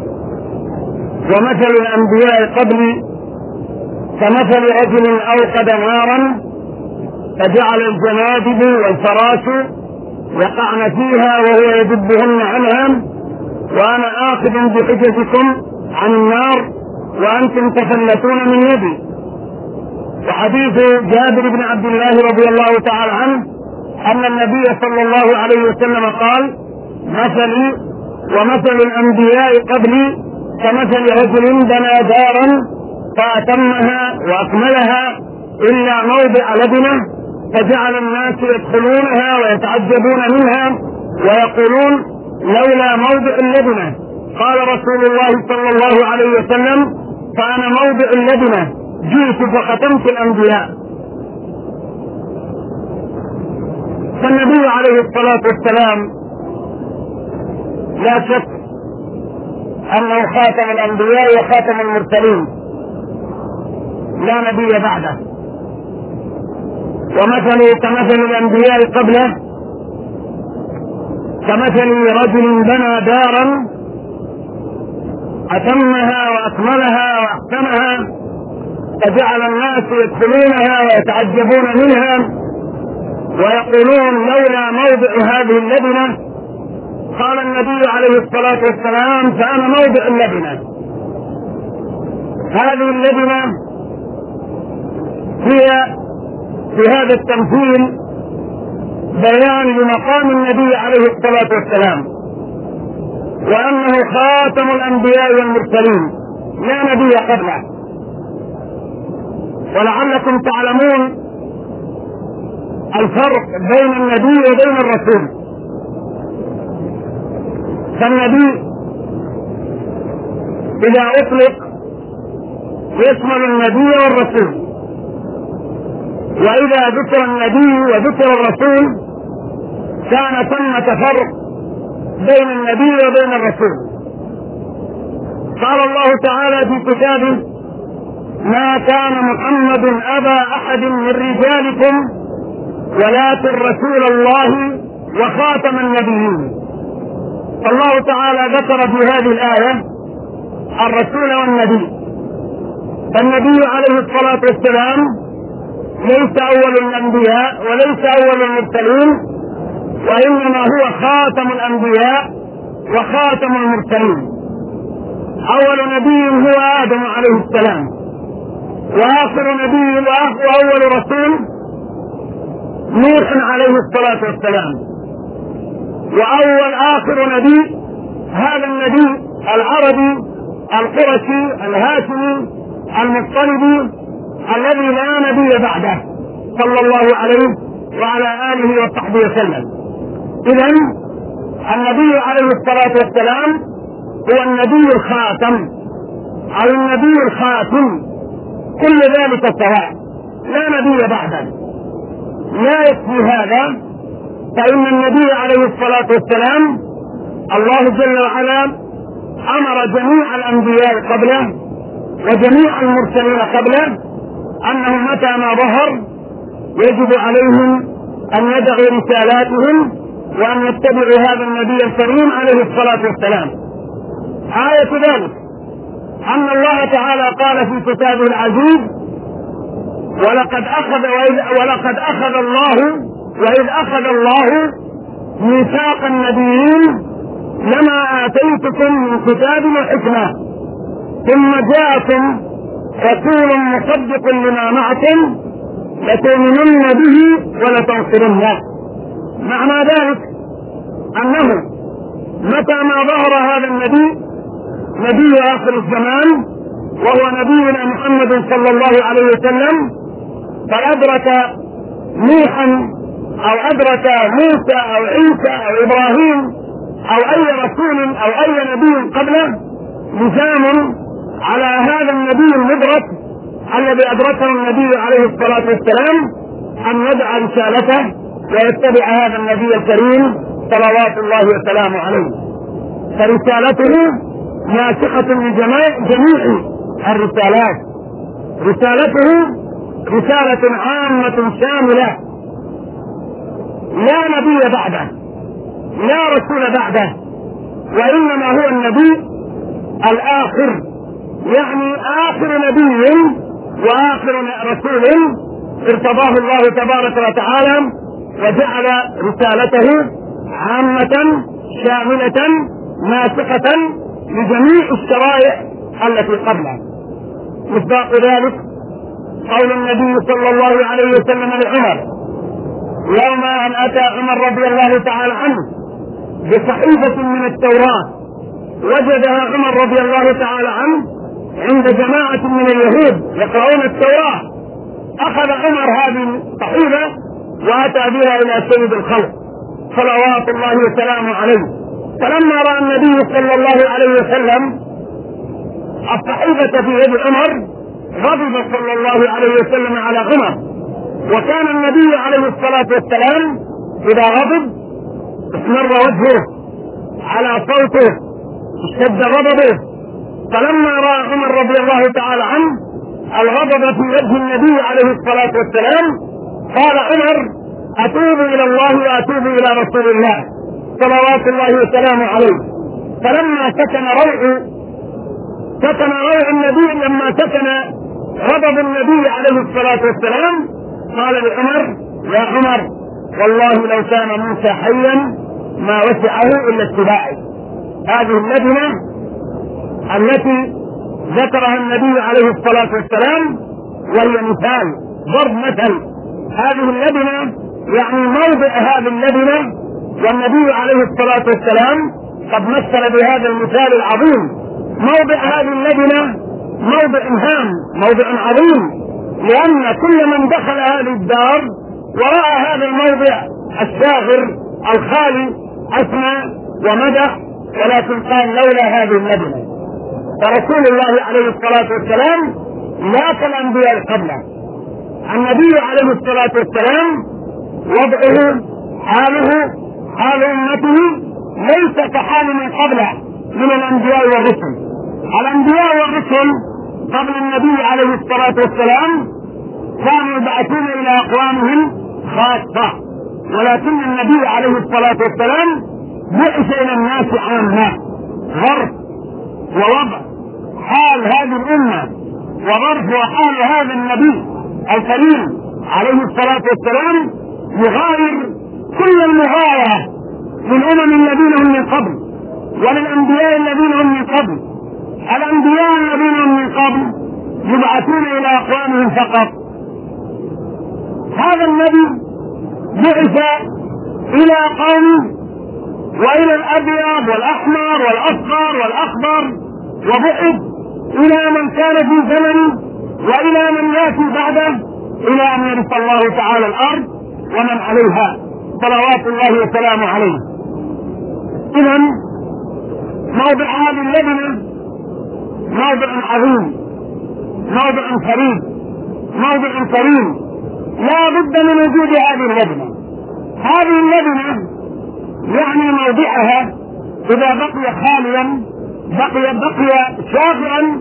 ومثل الأنبياء قبلي كمثل رجل أوقد نارا فجعل الجنادب والفراش يقعن فيها وهو يذبهن عنها وأنا آخذ بحجزكم عن النار وأنتم تفلتون من يدي. وحديث جابر بن عبد الله رضي الله تعالى عنه أن النبي صلى الله عليه وسلم قال مثلي ومثل الأنبياء قبلي كمثل رجل بنى دارا فأتمها وأكملها إلا موضع لبنه فجعل الناس يدخلونها ويتعجبون منها ويقولون لولا موضع اللبنة. قال رسول الله صلى الله عليه وسلم فأنا موضع اللبنة جئت فختمت الأنبياء. فالنبي عليه الصلاة والسلام لا شك أنه خاتم الأنبياء وخاتم المرسلين لا نبي بعده. ومثله كمثل الأنبياء قبله كمثل رجل بنى دارا أتمها وأكملها وأحسنها فجعل الناس يدخلونها ويتعجبون منها ويقولون لولا موضع هذه اللبنة. قال النبي عليه الصلاة والسلام فأنا موضع اللبنة. هذه اللبنة هي في هذا التمثيل بيان لمقام النبي عليه الصلاة والسلام وأنه خاتم الأنبياء والمرسلين لا نبي قبله. ولعلكم تعلمون الفرق بين النبي وبين الرسول. فالنبي إذا أطلق يشمل النبي والرسول، وإذا ذكر النبي وذكر الرسول كان ثمة فرق بين النبي وبين الرسول. قال الله تعالى في كتابه: ما كان محمد أبا أحد من رجالكم ولكن رسول الله وخاتم النبيين. الله تعالى ذكر في هذه الآية الرسول والنبي. فالنبي عليه الصلاة والسلام ليس أول الأنبياء وليس أول المرسلين، وإنما هو خاتم الأنبياء وخاتم المرسلين. أول نبي هو آدم عليه السلام، وآخر نبي وأول رسول نوح عليه الصلاة والسلام، وأول آخر نبي هذا النبي العربي القرشي الهاشمي المطلبي الذي لا نبي بعده صلى الله عليه وعلى آله وصحبه وسلم. إذن النبي عليه الصلاة والسلام هو النبي الخاتم أو النبي الخاتم، كل ذلك سواء، لا نبي بعده. لا يكفي هذا، فإن النبي عليه الصلاة والسلام الله جل وعلا أمر جميع الأنبياء قبله وجميع المرسلين قبله أنه متى ما ظهر يجب عليهم أن يدعوا رسالاتهم وأن يتبعوا هذا النبي الكريم عليه الصلاة والسلام. آية ذلك أن الله تعالى قال في كتابه العزيز: وإذ أخذ الله ميثاق النبيين لما آتيتكم من كتاب وحكمة ثم جاءكم رسول مصدق لما معكم لتؤمنن به ولتنصرنه. معنى ذلك أنه متى ما ظهر هذا النبي، نبي آخر الزمان وهو نبينا محمد صلى الله عليه وسلم، فأدرك نوحا أو أدرك موسى أو عيسى أو إبراهيم أو أي رسول أو أي نبي قبله، لزام على هذا النبي المدرك الذي أدركه النبي عليه الصلاة والسلام أن يدعى رسالته ويتبع هذا النبي الكريم صلوات الله وسلامه عليه. فرسالته ناسخة لجميع الرسالات، رسالته رسالة عامة شاملة، لا نبي بعده لا رسول بعده، وإنما هو النبي الآخر، يعني آخر نبي وآخر رسول ارتضاه الله تبارك وتعالى وجعل رسالته عامة شاملة ناسخة لجميع الشرائع التي قبله. مصداق ذلك قول النبي صلى الله عليه وسلم لعمر يوم أن أتى عمر رضي الله تعالى عنه بصحيفة من التوراة، وجدها عمر رضي الله تعالى عنه عند جماعة من اليهود يقرؤون التوراة. أخذ عمر هذه الصحيفة وأتى بها إلى سيد الخلق صلوات الله وسلامه عليه. فلما رأى النبي صلى الله عليه وسلم الصحيفة في يد عمر غضب صلى الله عليه وسلم على عمر، وكان النبي عليه الصلاة والسلام إذا غضب احمر وجهه على صوته اشتد غضبه. فلما رأى عمر رضي الله تعالى عنه الغضب في وجه النبي عليه الصلاة والسلام قال عمر: أتوب إلى الله وأتوب إلى رسول الله صلوات الله وسلامه عليه. فلما سكن روع النبي، لما سكن غضب النبي عليه الصلاة والسلام، قال لعمر: يا عمر والله لو كان موسى حيا ما وسعه إلا اتباعي. هذه اللبنة التي ذكرها النبي عليه الصلاة والسلام وهي مثال ضرب مثل. هذه اللبنة يعني موضع هذه اللبنة، والنبي عليه الصلاة والسلام قد مثل بهذا المثال العظيم. موضع هذه اللبنة موضع هام، موضع عظيم، لأن كل من دخل هذه الدار ورأى هذا الموضع الشاغر الخالي أثنى ومدح، ولكن قال: لولا هذه اللبنة. فرسول الله عليه الصلاة والسلام لا كالأنبياء قبله. النبي عليه الصلاة والسلام وضعه حال أمته ليس كحال من قبله من الأنبياء والرسل، الانبياء والرسل قبل النبي عليه الصلاة والسلام كانوا يبعثون الى اقوامهم خاصة، ولكن النبي عليه الصلاة والسلام بعث الى الناس عامة. ظرف ووضع حال هذه الامة وظرف وحال هذا النبي الكريم عليه الصلاة والسلام يغاير كل المغايرة للامم الذين هم من قبل وللانبياء الذين هم من قبل. الانبياء الذين هم من قبل يبعثون الى اقوامهم فقط. هذا النبي بعث الى قومه والى الابيض والاحمر والاصفر والاخضر، وبعث الى من كان في زمنه والى من ياتي بعده، الى ان يرث الله تعالى الارض ومن عليها صلوات الله وسلامه عليه. اذا موضع هذه اللبنه موضع عظيم، موضع فريد، موضع كريم، لا بد من وجود هذه اللبنه. هذه اللبنه يعني موضعها اذا بقي خاليا بقي شاغرا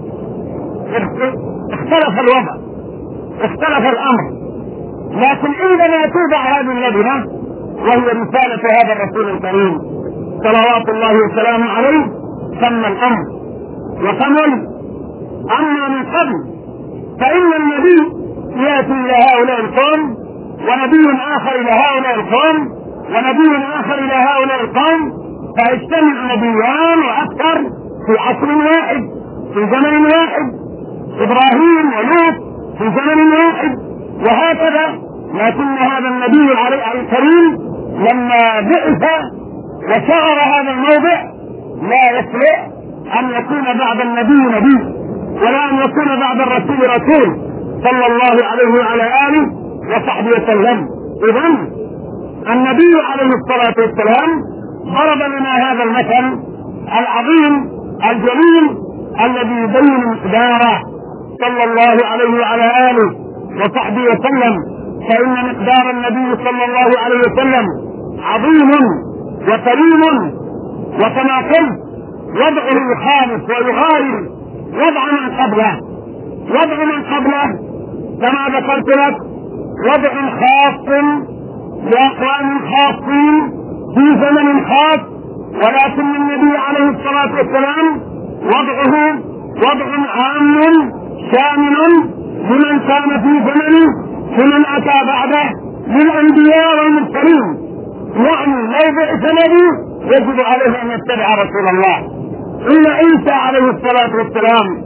اختلف الوضع، اختلف الامر. لكن عندما توضع هذه اللبنه وهي رسالة هذا الرسول الكريم صلوات الله وسلامه عليه تم الامر وكمل. اما من قبل فان النبي ياتي الى هؤلاء القوم ونبي اخر الى هؤلاء القوم ونبي اخر الى هؤلاء القوم، فيجتمع نبيان واكثر في عصر واحد في زمن واحد، ابراهيم ولوط في زمن واحد وهكذا. لكن هذا النبي الكريم لما بعث وشعر هذا الموضع لا يصلح ان يكون بعد النبي نبي ولا ان يكون بعد الرسول رسول صلى الله عليه وعلى اله وصحبه وسلم. اذن النبي عليه الصلاة والسلام ضرب لنا هذا المثل العظيم الجليل الذي يبين مقداره صلى الله عليه وعلى اله وصحبه وسلم. فان مقدار النبي صلى الله عليه وسلم عظيم وكريم، وكما قلت وضعه يخالف ويغاير وضع من قبله. وضع من قبله كما ذكرت لك وضع خاص لأقوام خاصين في زمن خاص، ولكن النبي عليه الصلاة والسلام وضعه وضع عام شامل لمن كان في زمنه لمن أتى بعده للأنبياء والمرسلين. يعني لو بعث نبي يجب عليه أن يتبع رسول الله. إن عيسى عليه الصلاة والسلام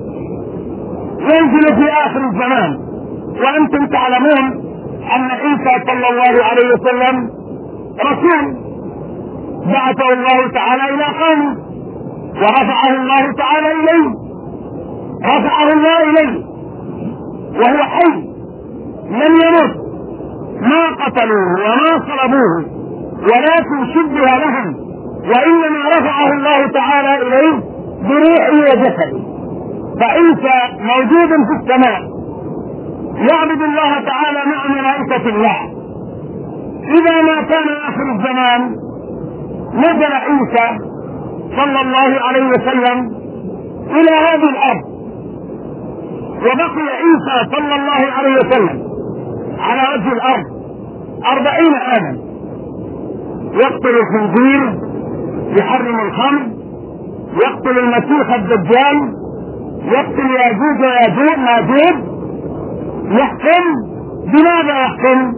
ينزل في آخر الزمان، وأنتم تعلمون أن عيسى صلى الله عليه وسلم رسول بعثه الله تعالى إلى قومه ورفعه الله تعالى إليه، رفعه الله إليه وهو حي لم يمت، ما قتلوه وما صلبوه ولكن شبه لهم، وإنما رفعه الله تعالى إليه بروحه وجسده. فعيسى موجود في السماء يعبد الله تعالى مع ملائكة الله. إذا ما كان آخر الزمان نزل عيسى صلى الله عليه وسلم إلى هذه الأرض، وبقي عيسى صلى الله عليه وسلم على وجه الأرض 40 عاما، يقتل الخنزير، يحرم الخمر، يقتل المسيح الدجال، يقتل ياجوج وماجوج، يحكم. بماذا يحكم؟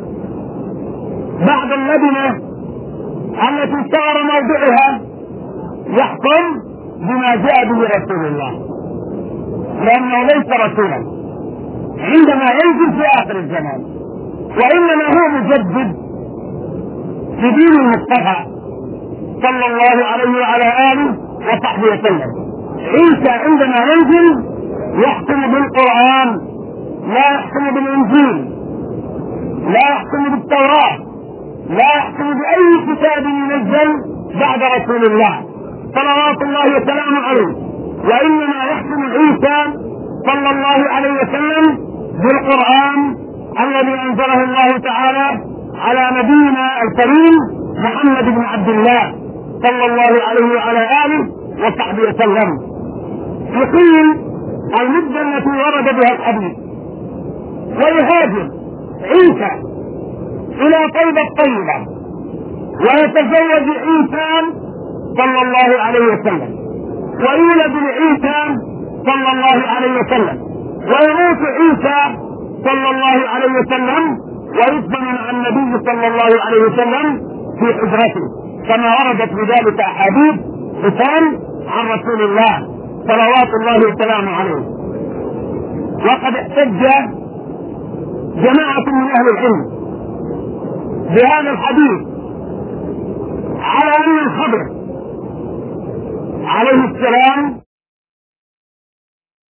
بعد اللبنة التي صار موضعها يحكم بما جاء به رسول الله، لأنه ليس رسولا عندما ينزل في آخر الزمان، وإنما هو مجدد لدين المصطفى صلى الله عليه وعلى آله وصحبه وسلم. عيسى عندما ينزل يحكم بالقرآن، لا يحكم بالإنجيل، لا يحكم بالتوراة، لا يحكم بأي كتاب ينزل بعد رسول الله صلوات الله وسلامه عليه، وإنما يحكم عيسى صلى الله عليه وسلم بالقرآن الذي أنزله الله تعالى على نبينا الكريم محمد بن عبد الله صلى الله عليه وعلى آله وصحبه وسلم. يقيم المدة التي ورد بها الحديث ويهاجر عيسى إلى طيبة الطيبة ويتزوج عيسى صلى الله عليه وسلم ويولد عيسى صلى الله عليه وسلم ويموت عيسى صلى الله عليه وسلم ويدفن مع النبي صلى الله عليه وسلم في حجرته كما وردت بذلك احاديث حسان عن رسول الله صلوات الله وسلامه عليه. وقد احتج جماعة من اهل العلم بهذا الحديث على ان الخضر عليه السلام